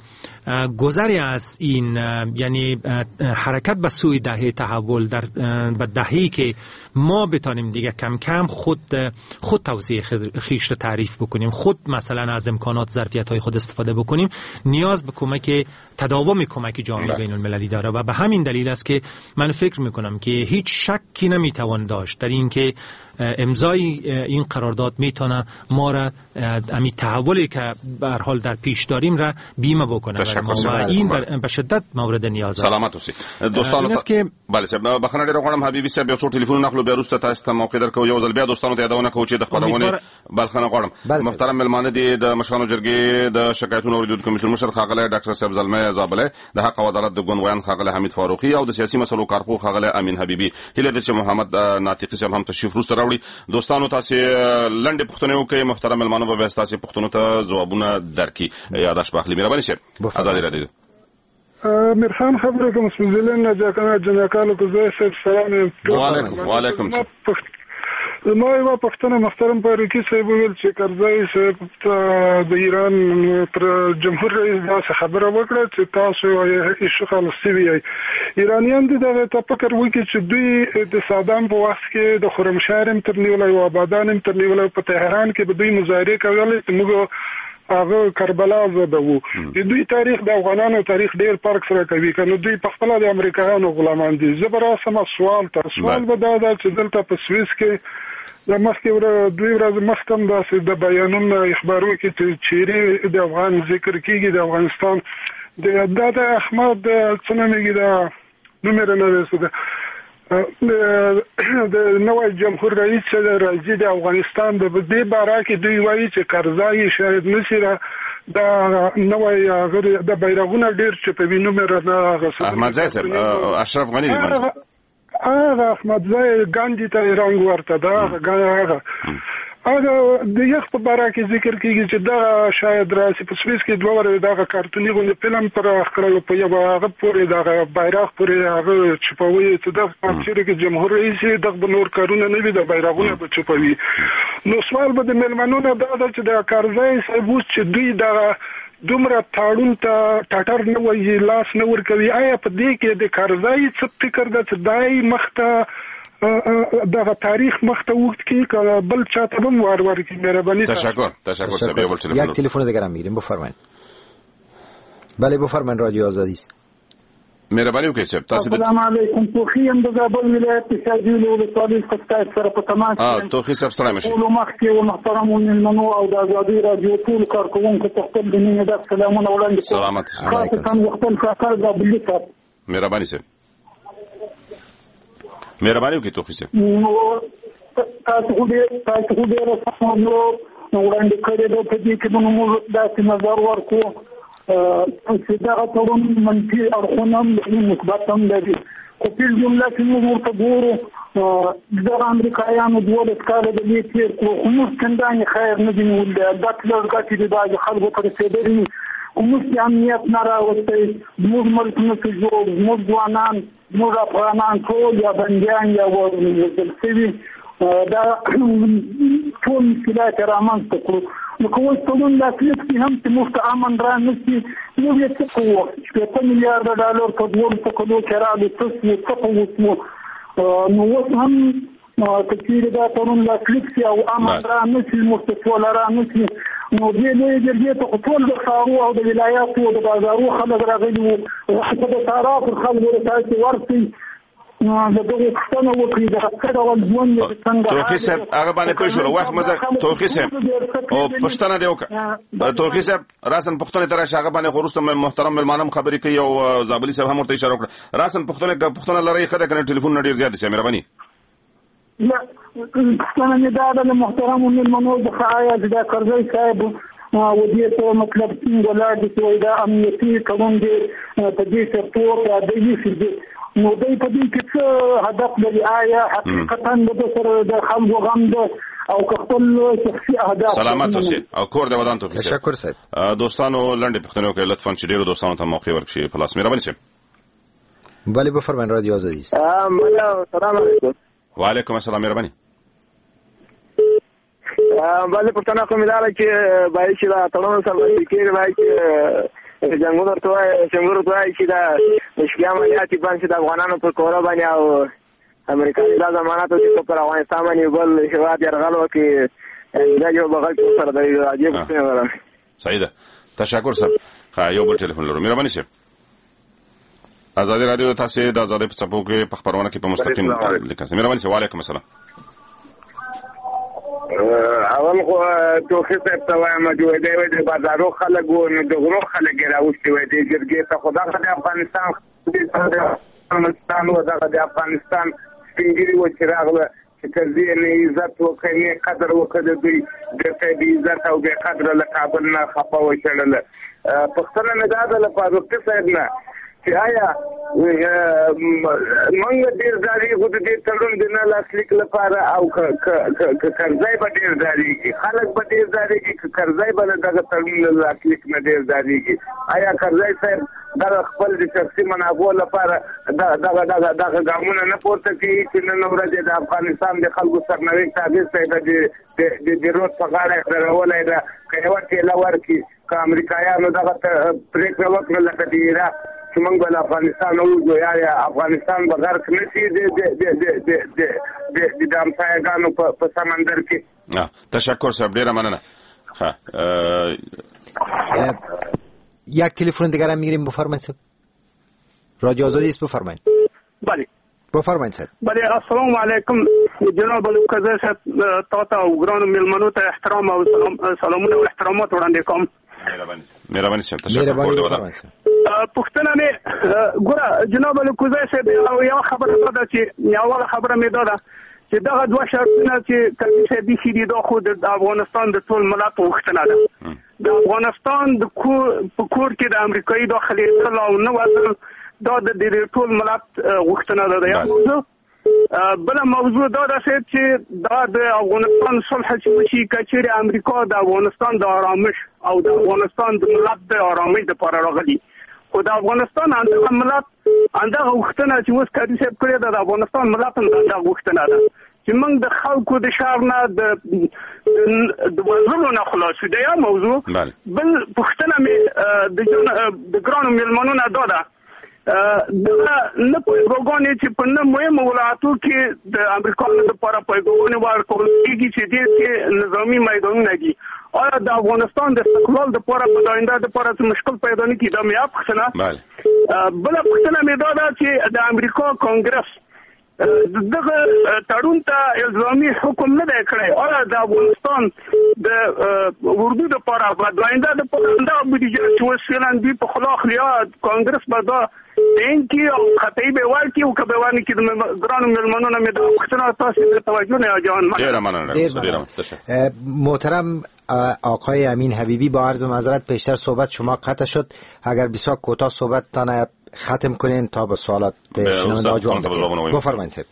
گذری از این یعنی حرکت به سوی دهه تحول در به دهه‌ای که ما بتانیم دیگه کم کم خود خود توسعه خیش رو تعریف بکنیم، خود مثلا از امکانات ظرفیت‌های خود استفاده بکنیم، نیاز به کمک تداوم کمک جامعه بین المللی داره و به همین دلیل است که من فکر میکنم که هیچ شکی نمیتوان داشت در این که امضای این قرارداد میتونه ما را امی تحولی که به هر حال در پیش داریم را بیمه بکنه و این به شدت مورد نیاز است. سلامت اوسئ دوستانو ته. بله صاحب بخنه ډیر غواړم حبیبي صاحب یو څو ټلیفون نخلو بیا وروسته تاسو ته موقع درکو یو ځل بیا دوستانو ته یادونه کوم چې د خپلونه بلخنه غواړم. محترم ملمانه دي د مشرانو جرګې د شکایتونو اوریدونکو کمیسیون مشر خاغله ډاکټر صاحب زلمه زابله د حق او عدالت د ګوندویان خاغله حمید فاروقي او د سیاسي مسلو کارپو خاغله امین حبیبي هله د چې محمد ناطقي صاحب هم تشریف وروسته راوړي. دوستانو تاسو لنډه پښتنه وکي محترم ملمانو به تاسو پښتنو ته ځوابونه درکې یاداش باخلی مهرباني شه آزادی را دي. میرخان خبره کوم سپیڅلن نه ځکه جنکالو کو زه سب سلام وعلیکم وعلیکم ما یو پښتنه محترم فاروقي صاحب ویل چې کرزی صاحب د ایران پر جمهور رئیس داسې خبره وکړه چې تاسو یې ایشو خالصي وی ایرانیان د تفکر وکړي چې دوی د صدام په وخت کې د خرمشهر تر نیولای او آبادان تر نیولای په تهران کې به دوی مظاهره کولې چې موږ هغه کربلا زده وو. دوی تاریخ د افغانانو تاریخ ډیر فرق سره کوي کنه دوی په خپل د امریکایانو غلامان دي. زبر سم سوال تر سوال به دا چې دلته په سويس کې د مخکې ور دوی ورځ مخکم د د بیانونو اخبارو کې چې چیرې د افغان ذکر کیږي د افغانستان د د احمد څنګه د نومره نه رسیده د نوې جمهور رئیس چې راځي د افغانستان د دې باره کې دوی وایي چې کرزی شاید نشي دا نوې غیر د بیرغونه ډیر چې په وینو مې نه غوښتل. احمد زاهد اشرف غنی دی باندې هغه احمد زاهد ګاندی ته رنگ ورته دا هغه هغه د یخ په باره کې ذکر کیږي چې دا شاید راسي په سويس کې دوه ورځې دا کارتونی غو فلم پر اخرلو په یو هغه پورې دا بیرغ پورې هغه چپوي چې د پاتې کې جمهور رئیس د نور کارونه نه وي د بیرغونه په چپوي. نو سوال به د ملمنو نه دا چې د کارزای صاحب چې دوی دا دومره تاړون ته ټاټر نه وایي لاس نه ور کوي. آیا په دې کې د کارزای څه فکر ده چې دای مخته دا تاریخ مخته وخت کې بل چاته هم وار وار کی مهربانی. تشکر تشکر صاحب بول تلفن یک تلفن دیگه هم میریم بفرمایید. بله بفرمایید رادیو آزادی است. مهربانی وکړئ صاحب تاسو السلام علیکم توخی هم د زابل ولایت شاجوی له طالب خدای سره په تماس اه توخی صاحب سلام علیکم ټول مخکې او محترمون المنو او د آزادی رادیو ټول کارکونکو ته خپل دنیا د سلامونه وړاندې کوم. سلامت علیکم وختن خاطر د بلیکات مهربانی صاحب مهرباني وکړئ توخی صاحب. تاسو دې تاسو دې راځو نو وړاندې کړی د دې کې موږ داسې نظر ورکو چې دا ټول منفي اړخونه مثبت هم لري. خو په جمله کې موږ ورته ګورو د امریکایانو دوه کاله د دې تیر کو موږ څنګه خیر نه دی ول دا ټول غاټي د باج خلکو پر رسیدلی موږ امنیت نه راوستي موږ ملک نه جوړ موږ ځوانان موږ افغانان ټول یا بنديان یا ورسېږي دا ټول مشکلات رامنځته کړو. نو کوم څه د اصلي هم چې موږ امن را نشي نو یې څه کوو چې په میلیارډ ډالر په دوه څه کوو چې را دي څه څه کوو نو اوس هم کثیر دا ټول د اصلي او امن را نشي مستقل را نشي نو دې دې دې ته ټول د خارو او د ولایاتو او د بازارو خلک راغلي او حتی د طرف خلک ورته ورسي نو دغه څنګه وکړي دا څنګه ولونه څنګه توخی صاحب هغه باندې پوه شو وخت مزه توخی صاحب او پښتنه دی وکړه توخی صاحب راسن پښتنه تر هغه باندې خورسته محترم ملمانم خبرې کوي او زابلی صاحب هم ورته اشاره وکړه راسن پښتنه پښتنه لري خدای کنه ټلیفون نډیر زیات شي مهرباني. لا پښتنه دا د محترم ملمنو د خایا د کرزی صاحب و دې ته مطلب څنګه ولادي چې دا امنیتي قانون دی په دې سره د دې نو دای په دې کې څه هدف لري آیا حقیقتا د سره د خلکو غم ده او خپل شخصي اهداف. سلامت اوسئ او کور د ودان ته تشکر صاحب. دوستانو لنډه پښتنو کې لطفا چې ډیرو دوستانو ته موقع ورکړي پلاس مهرباني صاحب. بله بفرمایئ رادیو آزادی است. سلام علیکم. وعلیکم السلام مهرباني. بله پښتنه کوم اداره کې بای چې دا تړون سره کې بای چې جنگونو ته څنګه ورته چې دا مشکل عملیاتي باندې د افغانانو په کوره باندې او امریکا د ضمانت چې په افغانستان باندې بل هیواد يرغل وکړي دا یو بغل سره د راځي په سعیده تشکر صاحب. خا یو بل ټلیفون لرو. مهرباني شه. آزادی رادیو تاسو د آزادۍ په چپو کې په خبرونه کې په مستقیم لیکل. مهرباني شه. وعلیکم السلام. اول خو توخه صاحب ته وایم چې دوی د بازارو خلک وو نو د غرو خلک راوستي وي د جرګې ته خدا د افغانستان د افغانستان او د افغانستان څنګه و چې راغله چې کله نه عزت وکړي قدر وکړي دوی د دې عزت او د قدر له کابل نه خپه وشړل. پښتنه نه دا د لپاره صاحب نه چې آیا موږ ډیر ځای غوډ دې تړون د نه لاسلیک لپاره او کرځای به ډیر ځای کې خلک به ډیر ځای کې کرځای به دغه تړون لاسلیک نه ډیر ځای کې آیا کرځای صاحب دا خپل د شخصي منابع لپاره دغه دغه دغه ګامونه نه پورته کوي چې نن ورځ د افغانستان د خلکو سرنوشت تعبیر صاحب د د روز په غاړه درولای دا کيوه ټیلا ورکی که امریکایانو دغه پریکړه وکړه لکه د عراق چې موږ بل افغانستان او یا افغانستان بغیر نشي د د د د د د امسایګانو په سمندر کې. تشکر صاحب ډیره مننه. ها یک تلفن دیگر هم میگیریم. بفرمایید صاحب. رادیو آزادی است. بفرمایید. بله بفرمایید صاحب. بله السلام علیکم جناب القضا صاحب تا ته او ګرانو ملمنو ته احترام او سلامونه او احترامات وړاندې کوم. مهرباني مهرباني صاحب تشکر کوم. پښتنه مې ګوره جناب القضا صاحب یو خبره ده چې یو خبره مې ده چې دغه دوه شرطونه چې کله دې شي د خو د افغانستان د ټول ملت وختنه ده. د افغانستان د په کور کې د امریکایي داخلي اطلاع نه وځل دا د دې ټول ملت وختنه ده. یو موضوع بل موضوع دا ده چې دا د افغانستان صلح چې وشي کچېره امریکا د افغانستان د آرامش او د افغانستان د ملت د آرامۍ لپاره راغلي خو د افغانستان اندغه ملت اندغه وختنه چې اوس کاري صاحب کړی د افغانستان ملت اندغه وختنه ده چې موږ د خلکو د شهر نه د د وزلو نه خلاصو دی. یو موضوع بل پښتنه مې د ګرانو ملمنو نه ده دغه نه پیغامونه چې په نه مهمه ولایتو کې د امریکا لپاره پیغامونه ورکول کېږي چې د نظامی میدانونه دي. آیا د افغانستان د استقلال لپاره په آینده لپاره څه مشکل پیدا نه کیږي؟ دا مې اپ خنه بل پښتنه مې دا چې د امریکا کانګرس دغه تړون ته الزامي حکم نه دی کړی. آیا د افغانستان د اردو لپاره په آینده لپاره دا بودیجه چې وسیلان دی په خلاف یا کانګرس به دا دین کی او خطی به ورکی او کبه ورنی کی ګرانو ملمنو نه مې دا پښتنه تاسو ته توجه نه جان. ډیر مننه محترم آقای امین حبیبی. با عرض معذرت پیشتر صحبت شما قطع شد. اگر بسیار کوتاه صحبت تانه ختم کنین تا به سوالات شنونده جواب بدید. بفرمایید صاحب.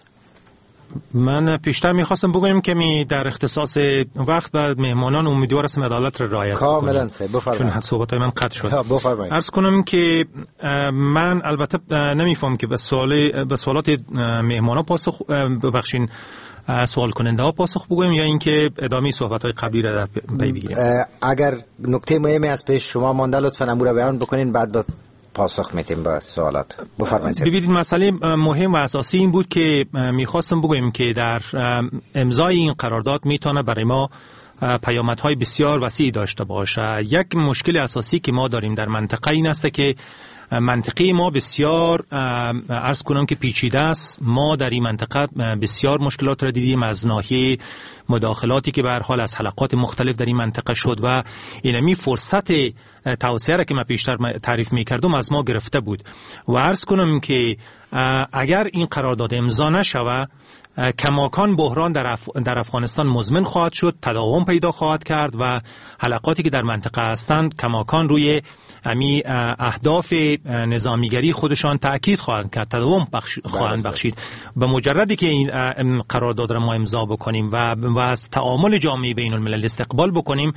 من پیشتر میخواستم بگویم که می در اختصاص وقت و مهمانان امیدوار هستم عدالت را رعایت کنیم. کاملا صاحب. بفرمایید. چون صحبت‌های من قطع شد. بفرمایید. عرض کنم که من البته نمیفهم که به سوال به سوالات مهمانان پاسخ ببخشین سوال کننده ها پاسخ بگویم یا اینکه ادامه صحبت های قبلی را در پی بگیریم. اگر نکته مهمی از پیش شما مانده لطفاً امور بیان بکنین بعد به پاسخ میتیم به سوالات. بفرمایید. ببینید مسئله مهم و اساسی این بود که میخواستم بگویم که در امضای این قرارداد میتونه برای ما پیامدهای بسیار وسیع داشته باشه. یک مشکل اساسی که ما داریم در منطقه این است که منطقه ما بسیار عرض کنم که پیچیده است. ما در این منطقه بسیار مشکلات را دیدیم از ناحیه مداخلاتی که به هر حال از حلقات مختلف در این منطقه شد و اینمی فرصت توسعه را که من پیشتر تعریف می‌کردم از ما گرفته بود و عرض کنم که اگر این قرارداد امضا نشوه کماکان بحران در, اف... در افغانستان مزمن خواهد شد، تداوم پیدا خواهد کرد و حلقاتی که در منطقه هستند کماکان روی امی اهداف نظامیگری خودشان تأکید خواهند کرد، تداوم بخش... خواهند بخشید. به مجردی که این قرارداد را ما امضا بکنیم و, و از تعامل جامعه بین الملل استقبال بکنیم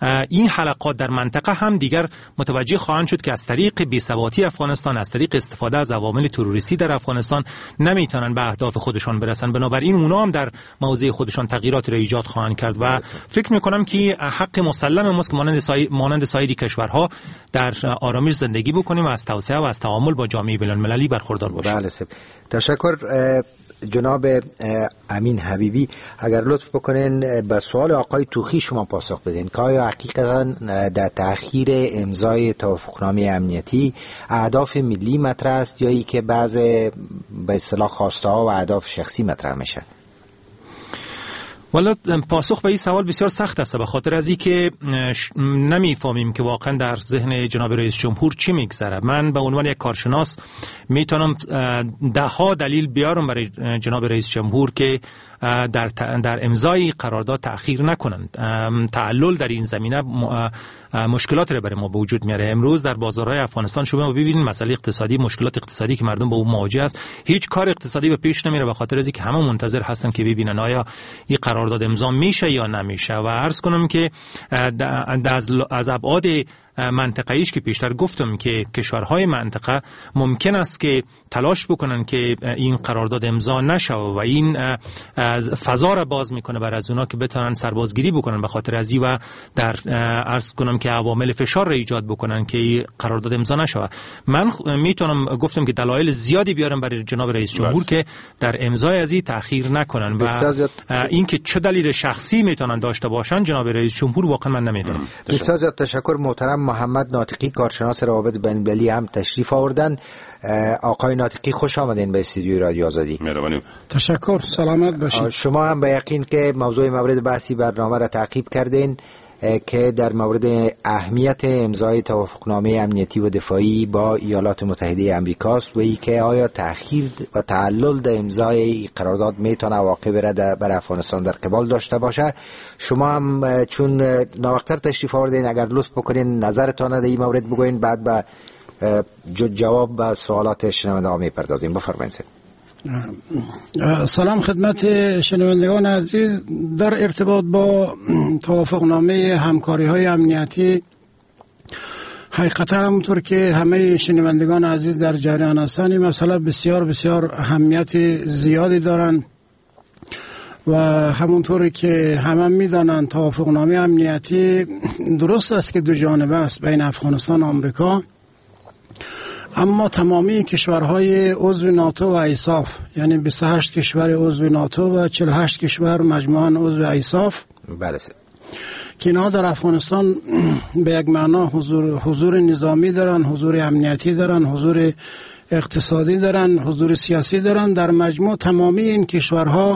این حلقات در منطقه هم دیگر متوجه خواهند شد که از طریق بی‌ثباتی افغانستان، از طریق استفاده از عوامل تروریستی در افغانستان نمیتونن به اهداف خودشان برسن. بنابراین اونا هم در موضع خودشان تغییرات را ایجاد خواهند کرد و فکر میکنم که حق مسلم ماست که مانند سایر مانند سایر کشورها در آرامش زندگی بکنیم و از توسعه و از تعامل با جامعه بین‌المللی برخوردار باشیم. بله سب. تشکر جناب امین حبیبی. اگر لطف بکنین به سوال آقای توخی شما پاسخ بدین که آیا حقیقتا در تأخیر امضای توافقنامه امنیتی اهداف ملی مطرح است یا ای که بعض به اصطلاح خواسته ها و اهداف شخصی مطرح میشه؟ والا پاسخ به این سوال بسیار سخت است، به خاطر از اینکه نمیفهمیم که واقعا در ذهن جناب رئیس جمهور چی میگذره. من به عنوان یک کارشناس میتونم ده ها دلیل بیارم برای جناب رئیس جمهور که در در امضای قرارداد تأخیر نکنند. تعلل در این زمینه مشکلات را برای ما به وجود میاره. امروز در بازارهای افغانستان شما ببینید مسئله اقتصادی، مشکلات اقتصادی که مردم با اون مواجه است، هیچ کار اقتصادی به پیش نمیره به خاطر از اینکه همه منتظر هستن که ببینن آیا این قرارداد امضا میشه یا نمیشه. و عرض کنم که از ابعاد منطقه‌ایش که پیشتر گفتم که کشورهای منطقه ممکن است که تلاش بکنن که این قرارداد امضا نشه و این فضا را باز میکنه برای از اونا که بتونن سربازگیری بکنن به خاطر ازی و در عرض کنم که عوامل فشار را ایجاد بکنن که این قرارداد امضا نشه. من میتونم گفتم که دلایل زیادی بیارم برای جناب رئیس جمهور که در امضای از این تأخیر نکنن و این که چه دلیل شخصی میتونن داشته باشن جناب رئیس جمهور واقعا من نمیدونم. بسیار زیاد تشکر. محترم محمد ناطقی کارشناس روابط بین‌المللی هم تشریف آوردن. آقای ناطقی خوش آمدین به استودیوی رادیو آزادی. مهربانی. تشکر. سلامت باشید. شما هم به یقین که موضوع مورد بحثی برنامه را تعقیب کردین که در مورد اهمیت امضای توافقنامه امنیتی و دفاعی با ایالات متحده آمریکا است و ای که آیا تأخیر و تعلل در امضای قرارداد میتونه عواقب را بر افغانستان در قبال داشته باشه. شما هم چون ناوقتر تشریف آوردین اگر لطف بکنین نظرتان در این مورد بگوین، بعد به جواب به سوالات شنوندگان میپردازیم. بفرمایید. سلام خدمت شنوندگان عزیز. در ارتباط با توافقنامه همکاری های امنیتی، حقیقتا همونطور که همه شنوندگان عزیز در جریان هستند، این مسئله بسیار بسیار اهمیت زیادی دارند و همونطوری که همه میدانند توافقنامه امنیتی درست است که دو جانبه است بین افغانستان و آمریکا، اما تمامی کشورهای عضو ناتو و ایساف، یعنی بیست و هشت کشور عضو ناتو و چهل و هشت کشور مجموعاً عضو ایساف، بله، که اینها در افغانستان به یک معنا حضور حضور نظامی دارن، حضور امنیتی دارن، حضور اقتصادی دارن، حضور سیاسی دارن. در مجموع تمامی این کشورها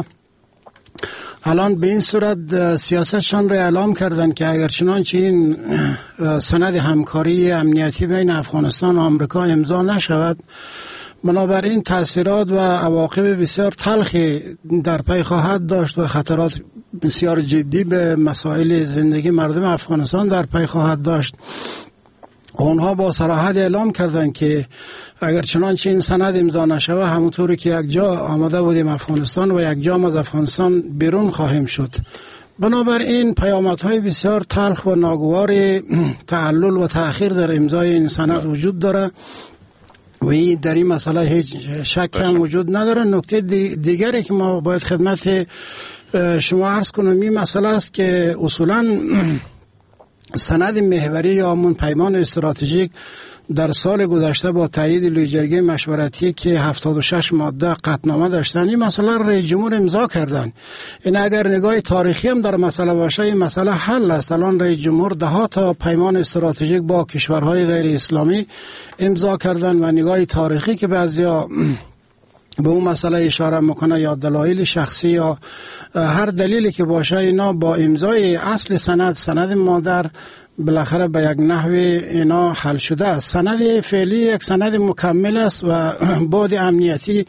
الان به این صورت سیاستشان را اعلام کردن که اگر چنانچه این سند همکاری امنیتی بین افغانستان و آمریکا امضا نشود، بنابراین تأثیرات و عواقب بسیار تلخی در پی خواهد داشت و خطرات بسیار جدی به مسائل زندگی مردم افغانستان در پی خواهد داشت. اونها با صراحت اعلام کردند که اگر چنانچه این سند امضا نشود، همونطوری که یک جا آمده بودیم افغانستان و یک جا از افغانستان بیرون خواهیم شد. بنابراین پیامدهای بسیار تلخ و ناگوار تعلل و تأخیر در امضای این سند وجود داره و این در این مسئله هیچ شک هم وجود نداره. نکته دیگری که ما باید خدمت شما عرض کنم این مسئله است که اصولاً سند محوری یا همون پیمان استراتژیک در سال گذشته با تایید لویجرگه مشورتی که هفتاد و شش ماده قطعنامه داشتن، این مسئله رئیس جمهور امضا کردن. این اگر نگاه تاریخی هم در مسئله باشه، این مسئله حل است. الان رئیس جمهور ده ها تا پیمان استراتژیک با کشورهای غیر اسلامی امضا کردن و نگاه تاریخی که بعضیا به اون مسئله اشاره میکنه یا دلایل شخصی یا هر دلیلی که باشه، اینا با امضای اصل سند سند مادر بالاخره به یک نحو اینا حل شده است. سند فعلی یک سند مکمل است و بعد امنیتی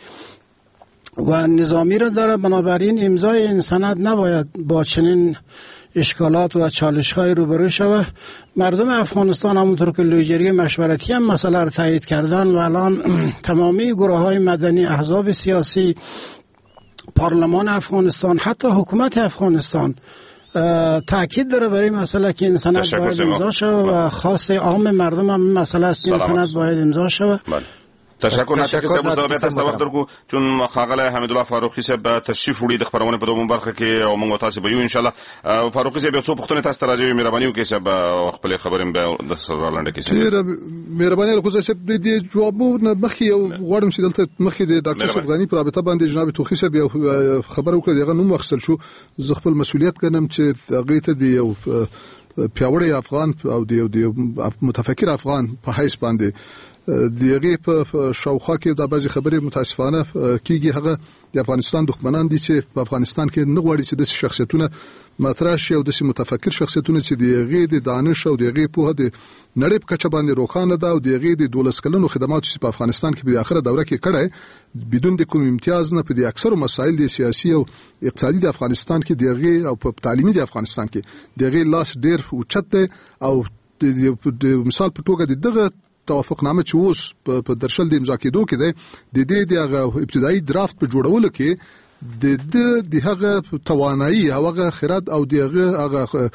و نظامی را داره. بنابراین امضای این سند نباید با چنین اشکالات و چالش‌های روبرو شود. مردم افغانستان همونطور که لویجرگه مشورتی هم مسئله را تایید کردن و الان تمامی گروه‌های مدنی، احزاب سیاسی، پارلمان افغانستان، حتی حکومت افغانستان تاکید داره برای مسئله که این سند باید امضا شود و خاص عام مردم هم مسئله است که این سند باید امضا شود. تشکر ناتکه صاحب زه به تاسو وخت درکو چون خاغله حمیدالله فاروقي صاحب تشریف وړي د خبرونه په دومره برخه کې او موږ تاسو به یو ان شاء الله فاروقي صاحب څو پښتنه تاسو راځي مهرباني وکړئ صاحب خپل خبرې به د سرلاند کې ډیر مهرباني وکړئ صاحب د جوابونه مخکې یو غواړم چې دلته مخکې د ډاکټر صبغانی پر رابطه باندې جناب توخی صاحب یو خبر وکړه دغه نوم وخصل شو زه خپل مسؤلیت ګڼم چې هغه ته دی یو پیاوړی افغان او دی متفکر افغان په حیث باندې دیغه په شاوخوا کې د بعضی خبرې متاسفانه کیږي. هغه د افغانستان دښمنان دي چې په افغانستان کې نه غواړي چې د شخصیتونه مطرح شي او د متفکر شخصیتونه چې دیغه د دانش او دیغه په د نړۍ په کچه باندې روښانه ده او دیغه د دولس کلنو خدماتو چې په افغانستان کې په اخره دوره کې کړه بدون د کوم امتیاز نه په د اکثر مسایل د سیاسي او اقتصادي د افغانستان کې دیغه او په تعلیمي د افغانستان کې دیغه لاس ډیر اوچت او د مثال په توګه دغه توافقنامه چې اوس په درشل د امضا کېدو کې ده د دې د ابتدایي درافت په جوړولو کې د د هغه توانایي او هغه خرد او دغه هغه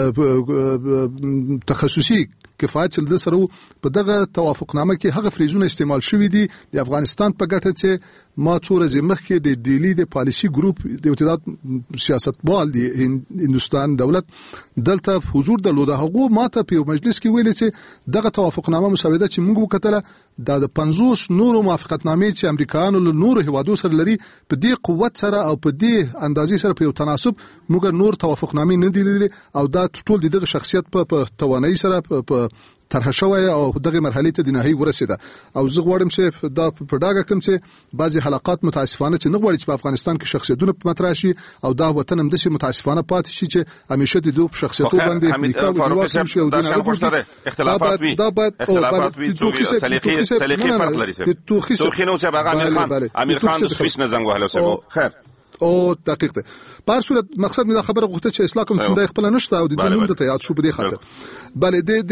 تخصصي کفایت چې د سره په دغه توافقنامه کې هغه فریزونه استعمال شوې دي د افغانستان په ګټه چې ما څوره زمخ کې د ډیلی د پالیسی ګروپ د اتحاد سیاستوال دی هندستان دولت دلته حضور درلوده. هغه ماته په مجلس کې ویل چې دغه توافقنامه مسوده چې موږ وکړه د پنځوس نورو موافقتنامې چې امریکایانو له نورو هوادو سره لري په دې قوت سره او په دې اندازې سره په یو تناسب موږ نور توافقنامې نه دي لري او دا ټول دغه شخصیت په توانایي سره په طرح شوی او دغه مرحله ته د نهایی ورسېده. او زه غواړم چې دا په ډاګه کوم چې بعضی حلقات متاسفانه چې نه غواړي چې په افغانستان کې شخصیتونه مطرح شي او دا وطن هم د شي متاسفانه پاتې شي چې همیشه د دوه شخصیتونو باندې نکاح ورواسم شي او د اختلافات وي اختلافات وي سلیقې سلیقې فرق لري سه توخی نو چې هغه امیر خان امیر خان د سویس نه زنګ وهلو سه خیر او دقیق ده. په هر صورت مقصد مې دا خبره غوښته چې اصلاح کوم چې د خپل نشته او د دنوم د تیاد شو په دې خاطر بلې د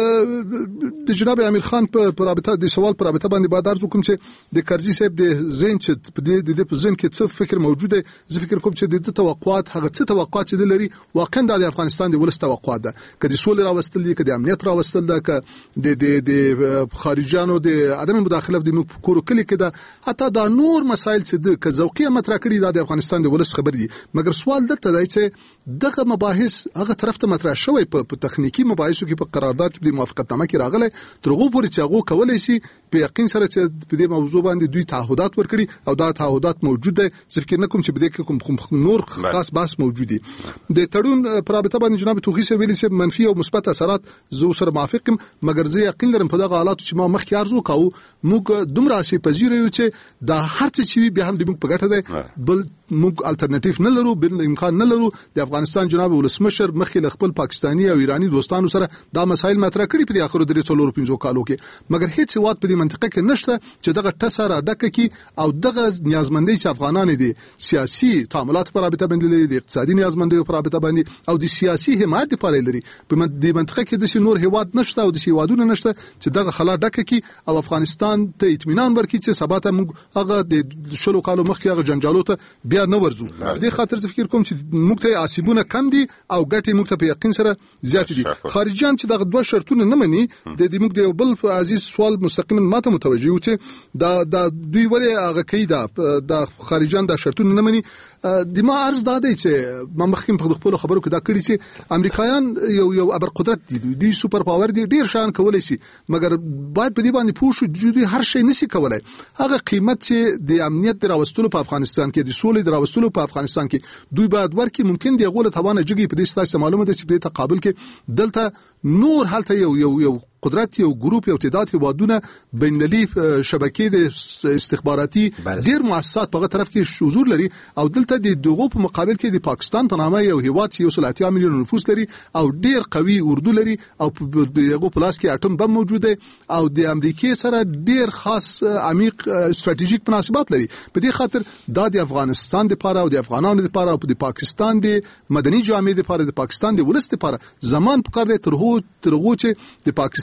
د جناب امیر خان په رابطه د سوال په رابطه باندې بعد ارزو کوم چې د کرزي صاحب د زین چې په دې د په زین کې څه فکر موجوده زه فکر کوم چې د توقعات هغه څه توقعات چې لري واقعا د افغانستان د ولست توقعات ده کدي سولې راوستل دي کدي امنیت راوستل ده ک د د د خارجانو د عدم مداخله د کورو کلی کې ده حتی دا نور مسایل چې د ک ذوقي مطرح کړي د افغانستان د ولست خبر دي مګر سوال دلته دی چې دغه مباحث هغه طرف ته مطرح شوی په تخنیکی مباحثو کې په قرارداد کې د موافقتنامه کې راغله ترغو پورې چې هغه کولای شي په یقین سره چې په دې موضوع باندې دوی تعهدات ورکړي او دا تعهدات موجود دي ځکه نه کوم چې بده کې کوم نور خاص بحث موجود دي. د تړون پر رابطه باندې جناب توخی سه ویلي چې منفي او مثبت اثرات زو سره موافقم مګر زه یقین لرم په دغه حالات چې ما مخکې ارزو کاو موږ دومره سي پذیر یو چې دا هر څه چې بیا هم د موږ په ګټه ده بل موږ الټرنیټیو نه لرو بل امکان نه لرو. د افغانستان جناب ولسمشر مخکې خپل پاکستانی او ایرانی دوستانو سره دا مسایل مطرح کړي په اخر درې څلور پنځو کالو کې مګر هیڅ وخت په دې منطقه کې نشته چې دغه ټسر اډکه کې او دغه نیازمندۍ چې افغانان دي سیاسي تعاملات پر رابطه باندې لري د اقتصادي نیازمندۍ پر رابطه باندې او د سیاسي حمایت لپاره لري په دې منطقه کې د نور هواد نشته او د هوادونو نشته چې دغه خلا ډکه کې او افغانستان ته اطمینان ورکړي چې سبا ته موږ هغه د شلو کالو مخکې هغه جنجالو ته بیا نه ورځو. دې خاطر زه فکر کوم چې موږ ته آسیبونه کم دي او ګټې موږ ته په یقین سره زیات دي. خارجيان چې دغه دوه شرطونه نه مني د دې موږ د یو بل عزیز سوال مستقیما ماته متوجه یو چې دا د دوی ولې هغه کوي دا د خارجيان د شرطونه نه مني. د ما عرض دا دی چې ما مخکې په خپل خبرو کې دا کړی چې امریکایان یو یو ابر قدرت دي دوی سوپر پاور دي ډیر شان کولای شي مګر باید په دې باندې پوه شو دوی هر شی نشي کولای. هغه قیمت چې د امنیت دراوستلو په افغانستان کې د سولې دراوستلو په افغانستان کې دوی باید ورکړي ممکن دی غوله توانه جګي په دې ستاسو معلومه ده چې په تقابل کې دلته نور حالته یو یو یو قدرت یو ګروپ یو تعداد هوادونه بینالمللي شبکې د استخباراتي ډیر مؤسسات په طرف کې حضور لري او دلته د دغه په مقابل کې د پاکستان په نامه یو هواد یو سلطه میلیون نفوس لري او ډیر قوي اردو لري او دغه پلاس کې اټوم بم موجوده او د امریکای سره ډیر خاص عمیق استراتیژیک مناسبات لري. په دې خاطر دا د افغانستان لپاره او د افغانانو لپاره او د پاکستان د مدني جامعې لپاره د پاکستان د ولست لپاره زمان په کار دی ترغو ترغو چې د پاکستان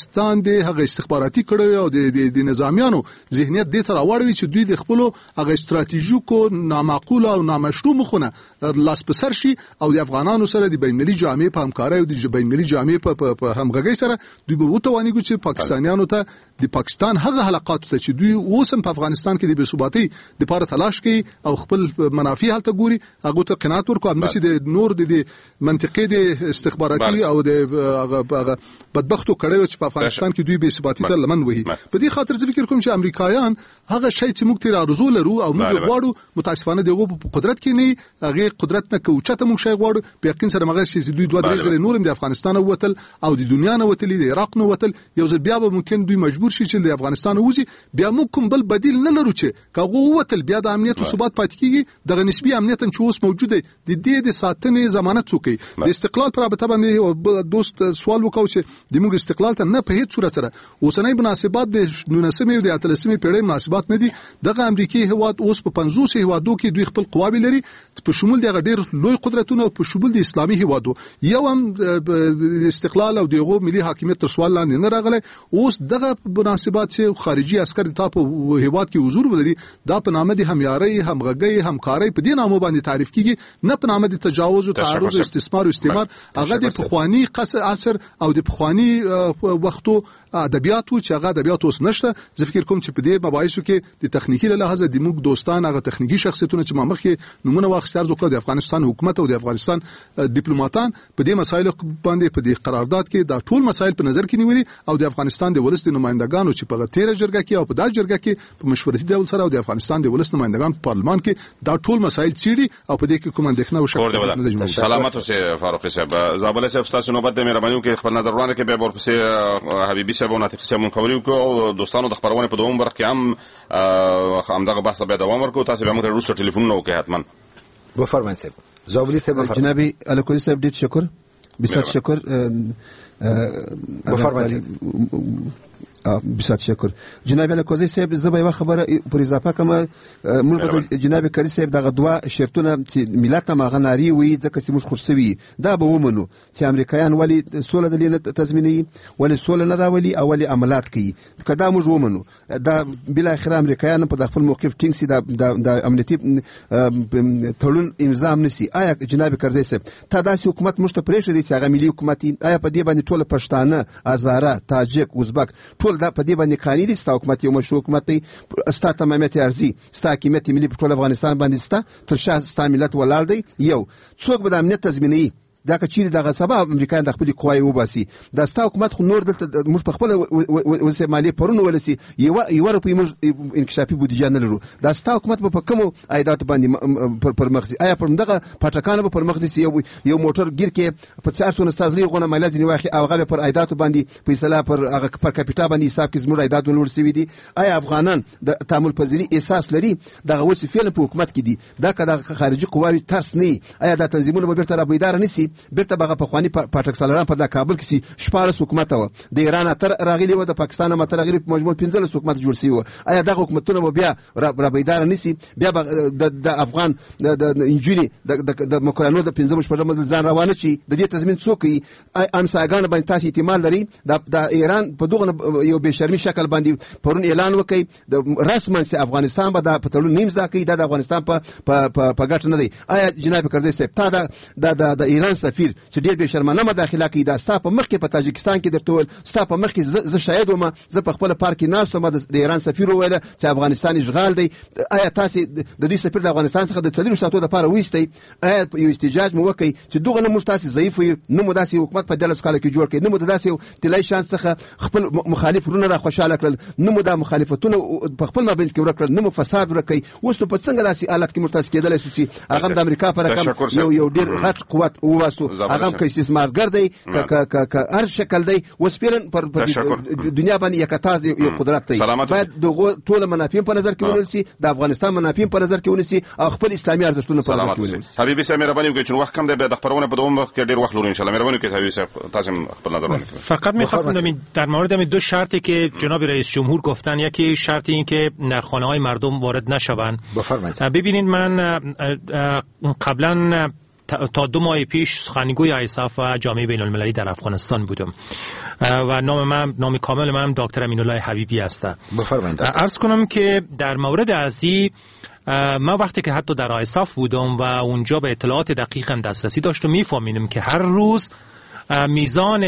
پاکستان د هغه استخباراتي کړو او د د نظامیانو ذهنیت د تر اواړوي چې دوی د خپل هغه استراتیژیکو نامعقول او نامشروع مخونه لاس په سر شي او د افغانانو سره د بین‌المللي جامعې په همکارۍ او د بین‌المللي جامعې په همغږۍ سره دوی به وتوانیږي چې پاکستانیانو ته د پاکستان هغه حلقات ته چې دوی اوسم په افغانستان کې د بی‌ثباتۍ د لپاره تلاش کوي او خپل منافع هلته ګوري هغه ته قناعت ورکو هم د نور د منطقې د استخباراتي او د بدبختو کړهو چې په افغانستان کې دوی بی‌ثباتۍ ته لمن وهي. په دې خاطر زه فکر کوم چې امریکایان هغه شی چې موږ تیر ارزو لرو او موږ غواړو متاسفانه دغه په قدرت کې نه هغه قدرت نه کوچته موږ شی غواړو په یقین سره مغه چې دوی دوه درې ځله نورم د افغانستان وتل او د دنیا نه وتل د عراق نه وتل یو ځل بیا به ممکن دوی مجبور شي چې د افغانستان وځي بیا موږ کوم بل بدیل نه لرو چې کاغه وتل بیا د امنیت او ثبات پاتې کیږي دغه نسبی امنیت چې اوس موجود دی د دې د ساتنې ضمانت څوکي د استقلال پر رابطه باندې دوست سوال وکاو چې د موږ استقلال ته نه په هیڅ صورت سره اوسنۍ مناسبات د نونسمې او د اتلسمې پیړۍ مناسبات نه دي. دغه امریکای هواد اوس په پنځوس هوادو کې دوی خپل قواوی لري په شمول د ډېر لوی قدرتونو او په شمول د اسلامي هوادو یو هم استقلال او دغه ملي حاکمیت تر سوال لاندې نه راغله. اوس دغه مناسبات چې خارجي عسكر د تاپ هواد کې حضور ولري دا په نامه د همياري همغږي همکاري په دې نامو باندې تعریف کیږي نه په نامه د تجاوز او تعرض او استثمار او استعمار. هغه د پخوانی عصر او د پخوانی وختو ادبیاتو چې هغه ادبیات اوس نشته. زه فکر کوم چې په دې مباحثو کې د تخنیکی له لحاظه د موږ دوستان هغه تخنیکی شخصیتونه چې ما مخکې نمونه واخیستل زکه د افغانستان حکومت او د افغانستان ډیپلوماټان په دې مسایلو باندې په دې قرارداد کې دا ټول مسایل په نظر کې نیولي او د افغانستان د ولس د نمائندګانو چې په تیره جرګه کې او په دا جرګه کې په مشورتي ډول سره او د افغانستان د ولس نمائندګان په پارلمان کې دا ټول مسایل چیري او په دې کې کوم اندېښنه او شک نه جوړ. سلامات اوسه فاروق صاحب. زابل صاحب تاسو نوبت د مهرباني کې خپل نظر وړاندې کړئ به ورپسې حبيبي صاحب او ناتق صاحب خبرې وکړو. دوستانو د خبرونه په دوم برخه کې هم همدغه بحث به دوام ورکړو. تاسو به موږ ته روسو ټلیفون وکړئ حتما. بفرمایئ صاحب. زابلی صاحب جناب الکوزی صاحب ډیر شکر بسیار شکر بفرمایئ. بسیار شکر جناب الکوزی صاحب. زه به یو خبره پر اضافه کوم. موږ جناب کری صاحب دغه دوا شرطونه چې ملت ما غناري وي ځکه چې موږ خرڅوي دا به ومنو چې امریکایان ولی سوله د لینه تضمیني ولی سوله نه راولي او ولی عملیات کوي کدا موږ ومنو دا بل اخر امریکایان په خپل موقف ټینګ سي د امنیتي تړون امضا نسی. آیا جناب کری صاحب تا داسې حکومت مشته پرېښه دي چې هغه ملي حکومت آیا په دې باندې ټول پښتانه ازاره تاجک ازبک ټول دا په دې باندې قانوني دي ستا حکومت یو مشروع حکومت دی ستا تمامیت ارزي ستا حاکمیت ملي په ټول افغانستان باندې ستا تر شا ستا ملت ولاړ دی یو څوک به د امنیت تضمینوي دا کچیر دغه سبب امریکایان د خپل قوای وباسي دا ستا حکومت خو نور دلته موږ په خپل وسه مالی پرونه ولسی یو یو روپی موږ انکشافي بودیجه نه لرو دا ستا حکومت په کوم عایدات باندې پر مخزي آیا پر دغه پټکان پر مخزي یو یو موټر گیر کې په څار سونه سازلي غونه مالی ځنی واخی او هغه پر عایدات باندې په اصطلاح پر هغه پر کپیټا باندې حساب کې زموږ عایدات ولور سوي دي. آیا افغانان د تعامل پذیری احساس لري دغه وسه فعل په حکومت کې دي دا کله خارجي قواوی ترس نه آیا د تنظیمونو به بیرته را بیدار نسی بیرته بغه په خواني پټک سالاران په د کابل کې شپاره حکومت و د ایران تر راغلی و د پاکستان متر راغلی په مجموع پنځه حکومت جوړ سی و. آیا دغه حکومتونه بیا را بیدار نسی بیا د افغان د انجینی د مکرانو د پنځه مشپړه مزل ځان روانه چی د دې تضمین څوک امساګان باندې تاسو احتمال لري د ایران په دغه یو به شرمي شکل باندې پرون اعلان وکي د رسمن سي افغانستان به د پټلون نیم ځکه د افغانستان په په ګټ نه دی. آیا جناب کردی صاحب تا د د ایران سفیر چې ډېر به شرمانه مداخله کوي دا ستا په مخ کې په تاجکستان کې درته ستا په مخ کې زه شاهد وم زه په خپل پارک کې ناست وم د ایران سفیر وویل چې افغانستان اشغال دی. آیا تاسو د دې سفیر د افغانستان څخه د څلور ساعتونو لپاره وېستئ آیا یو احتجاج مو وکړي چې دغه نه مستاسي ضعیف وي نو مو داسې حکومت په دلس کال کې جوړ کړي نو مو داسې تلای شان څخه خپل مخالفونه را خوشاله کړل نو مو د مخالفتونو په خپل مابین کې ورکړل نو مو فساد ورکړي اوس په څنګه داسې حالت کې مستاسي کېدل چې هغه د امریکا پر رقم یو یو ډېر غټ قوت وواسو هغه کې استثمارګر دی ک ک هر شکل دی وسپیرن پر دنیا باندې یکتاز یو قدرت دی باید دغه ټول منافع په نظر کې ونیول شي د افغانستان منافع په نظر کې ونیول شي او خپل اسلامي ارزښتونه په نظر کې ونیول شي. حبیبي صاحب مهرباني وکړئ چې وخت کم دی به د خبرونه په دوم وخت کې ډیر وخت لرو ان شاء الله. مهرباني وکړئ حبیبي صاحب تاسو خپل نظر ونیسئ. فقط می‌خواستم در مورد همین دو شرطی که جناب رئیس جمهور گفتن یکی شرط این که نرخوانه‌های مردم وارد نشوند. ببینید من قبلا تا دو ماه پیش سخنگوی ایساف و جامعه بین المللی در افغانستان بودم و نام من نام کامل من دکتر امینالله حبیبی است. بفرمایید. عرض کنم که در مورد ازی ما وقتی که حتی در ایساف بودم و اونجا به اطلاعات دقیق هم دسترسی داشتم میفهمیدم که هر روز میزان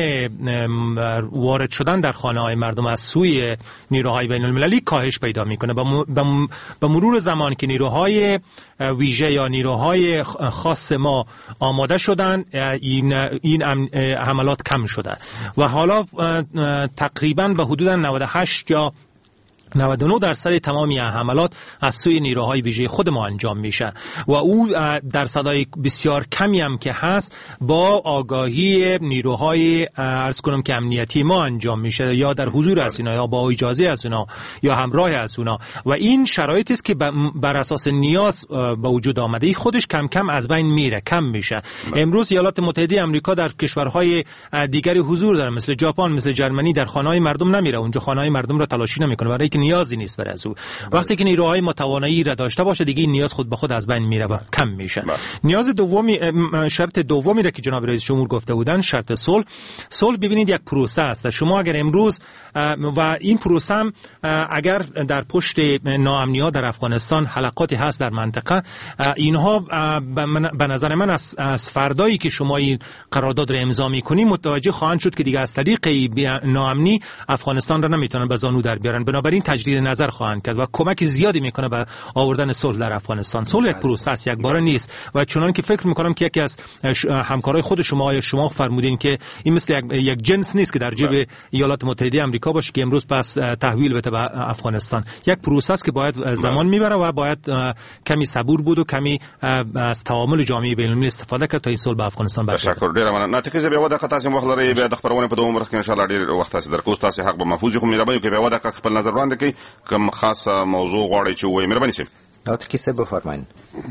وارد شدن در خانه های مردم از سوی نیروهای بین المللی کاهش پیدا میکنه. به مرور زمان که نیروهای ویژه یا نیروهای خاص ما آماده شدن این این حملات کم شده و حالا تقریبا به حدود نود و هشت یا نود و نه درصد تمامی حملات از سوی نیروهای ویژه خود ما انجام میشه و او درصدای بسیار کمی هم که هست با آگاهی نیروهای عرض کنم که امنیتی ما انجام میشه یا در حضور از اینا یا با اجازه از اینا یا همراه از اونا و این شرایطی است که بر اساس نیاز به وجود آمده خودش کم کم از بین میره، کم میشه. امروز ایالات متحده آمریکا در کشورهای دیگری حضور داره، مثل ژاپن، مثل جرمنی، در خانه‌های مردم نمیره، اونجا خانه‌های مردم را تلاشی نمیکنه برای اینکه نیازی نیست برای از او. وقتی که نیروهای متوانایی را داشته باشه دیگه این نیاز خود به خود از بین میره و کم میشه. نیاز دومی، شرط دومی را که جناب رئیس جمهور گفته بودن، شرط صلح. صلح ببینید یک پروسه است. شما اگر امروز و این پروسه هم اگر در پشت ناامنی‌ها در افغانستان حلقاتی هست در منطقه، اینها به نظر من از, از فردایی که شما این قرارداد را امضا می‌کنید متوجه خواهند شد که دیگه از طریق ناامنی افغانستان را نمیتونن به زانو در بیارن. بنابراین تجدید نظر خواهند کرد و کمک زیادی میکنه به آوردن صلح در افغانستان. صلح یک پروسه است، یک باره نیست و چنان که فکر میکنم که یکی از همکارای خود شما یا شما فرمودین که این مثل یک, یک جنس نیست که در جیب ایالات متحده آمریکا باشه که امروز پس تحویل بده به افغانستان. یک پروسه است که باید زمان میبره و باید کمی صبور بود و کمی از تعامل جامعه بین‌المللی استفاده کرد تا این صلح به افغانستان برسه. تشکر ډیر مننه. ناتقیزه بیا ودا تاسو مخ لري بیا د خبرونه په دوه مرخ ان شاء الله ډیر وخت تاسو درکو تاسو حق به محفوظ خو مهرباني کوي بیا ودا خپل نظر وړاندې کوي کوم خاص موضوع غواړي چې وایي مهرباني شي. ناتقیزه بفرمایید.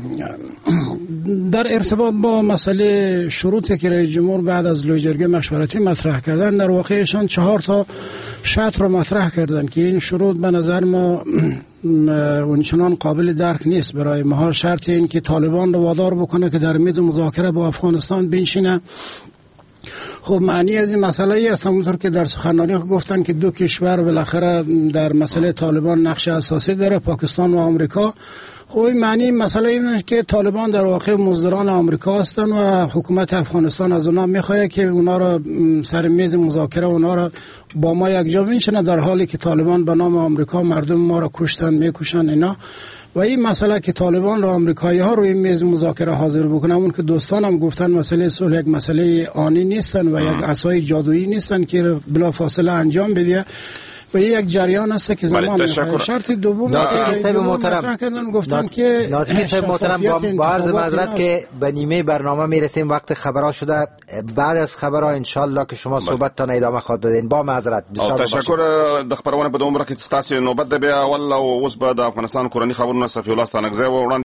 در ارتباط با مسئله شروطی که رئیس جمهور بعد از لوی جرگه مشورتی مطرح کردن، در واقعشان چهار تا شرط رو مطرح کردن که این شروط به نظر ما اونچنان قابل درک نیست برای ما. شرط این که طالبان رو وادار بکنه که در میز مذاکره با افغانستان بنشینه. خب معنی از این مسئله ای است همونطور که در سخنرانی گفتن که دو کشور بالاخره در مسئله طالبان نقش اساسی داره، پاکستان و آمریکا. خب این معنی مسئله اینه که طالبان در واقع مزدوران آمریکا هستن و حکومت افغانستان از اونا میخواد که اونا را سر میز مذاکره اونا را با ما یک جا بنشینه، در حالی که طالبان به نام آمریکا مردم ما را کشتن میکشن اینا. و این مسئله که طالبان را آمریکایی ها روی میز مذاکره حاضر بکنن، اون که دوستان هم گفتن مسئله صلح یک مسئله آنی نیستن و یک عصای جادویی نیستن که بلا فاصله انجام بده و یک جریان است که زمان می‌خواد. شرط دوم ناطقی صاحب محترم گفتن که ناطقی صاحب محترم با عرض معذرت که به نیمه برنامه میرسیم، وقت خبرها شده. بعد از خبرها ان شاء الله که شما صحبتتان ادامه خواهد دادین. با معذرت بسیار تشکر. د خبرونه په دومره کې تاسو نوبت د بیا اول او اوس به د افغانستان کورنی خبرونه صفی الله ستانګزی و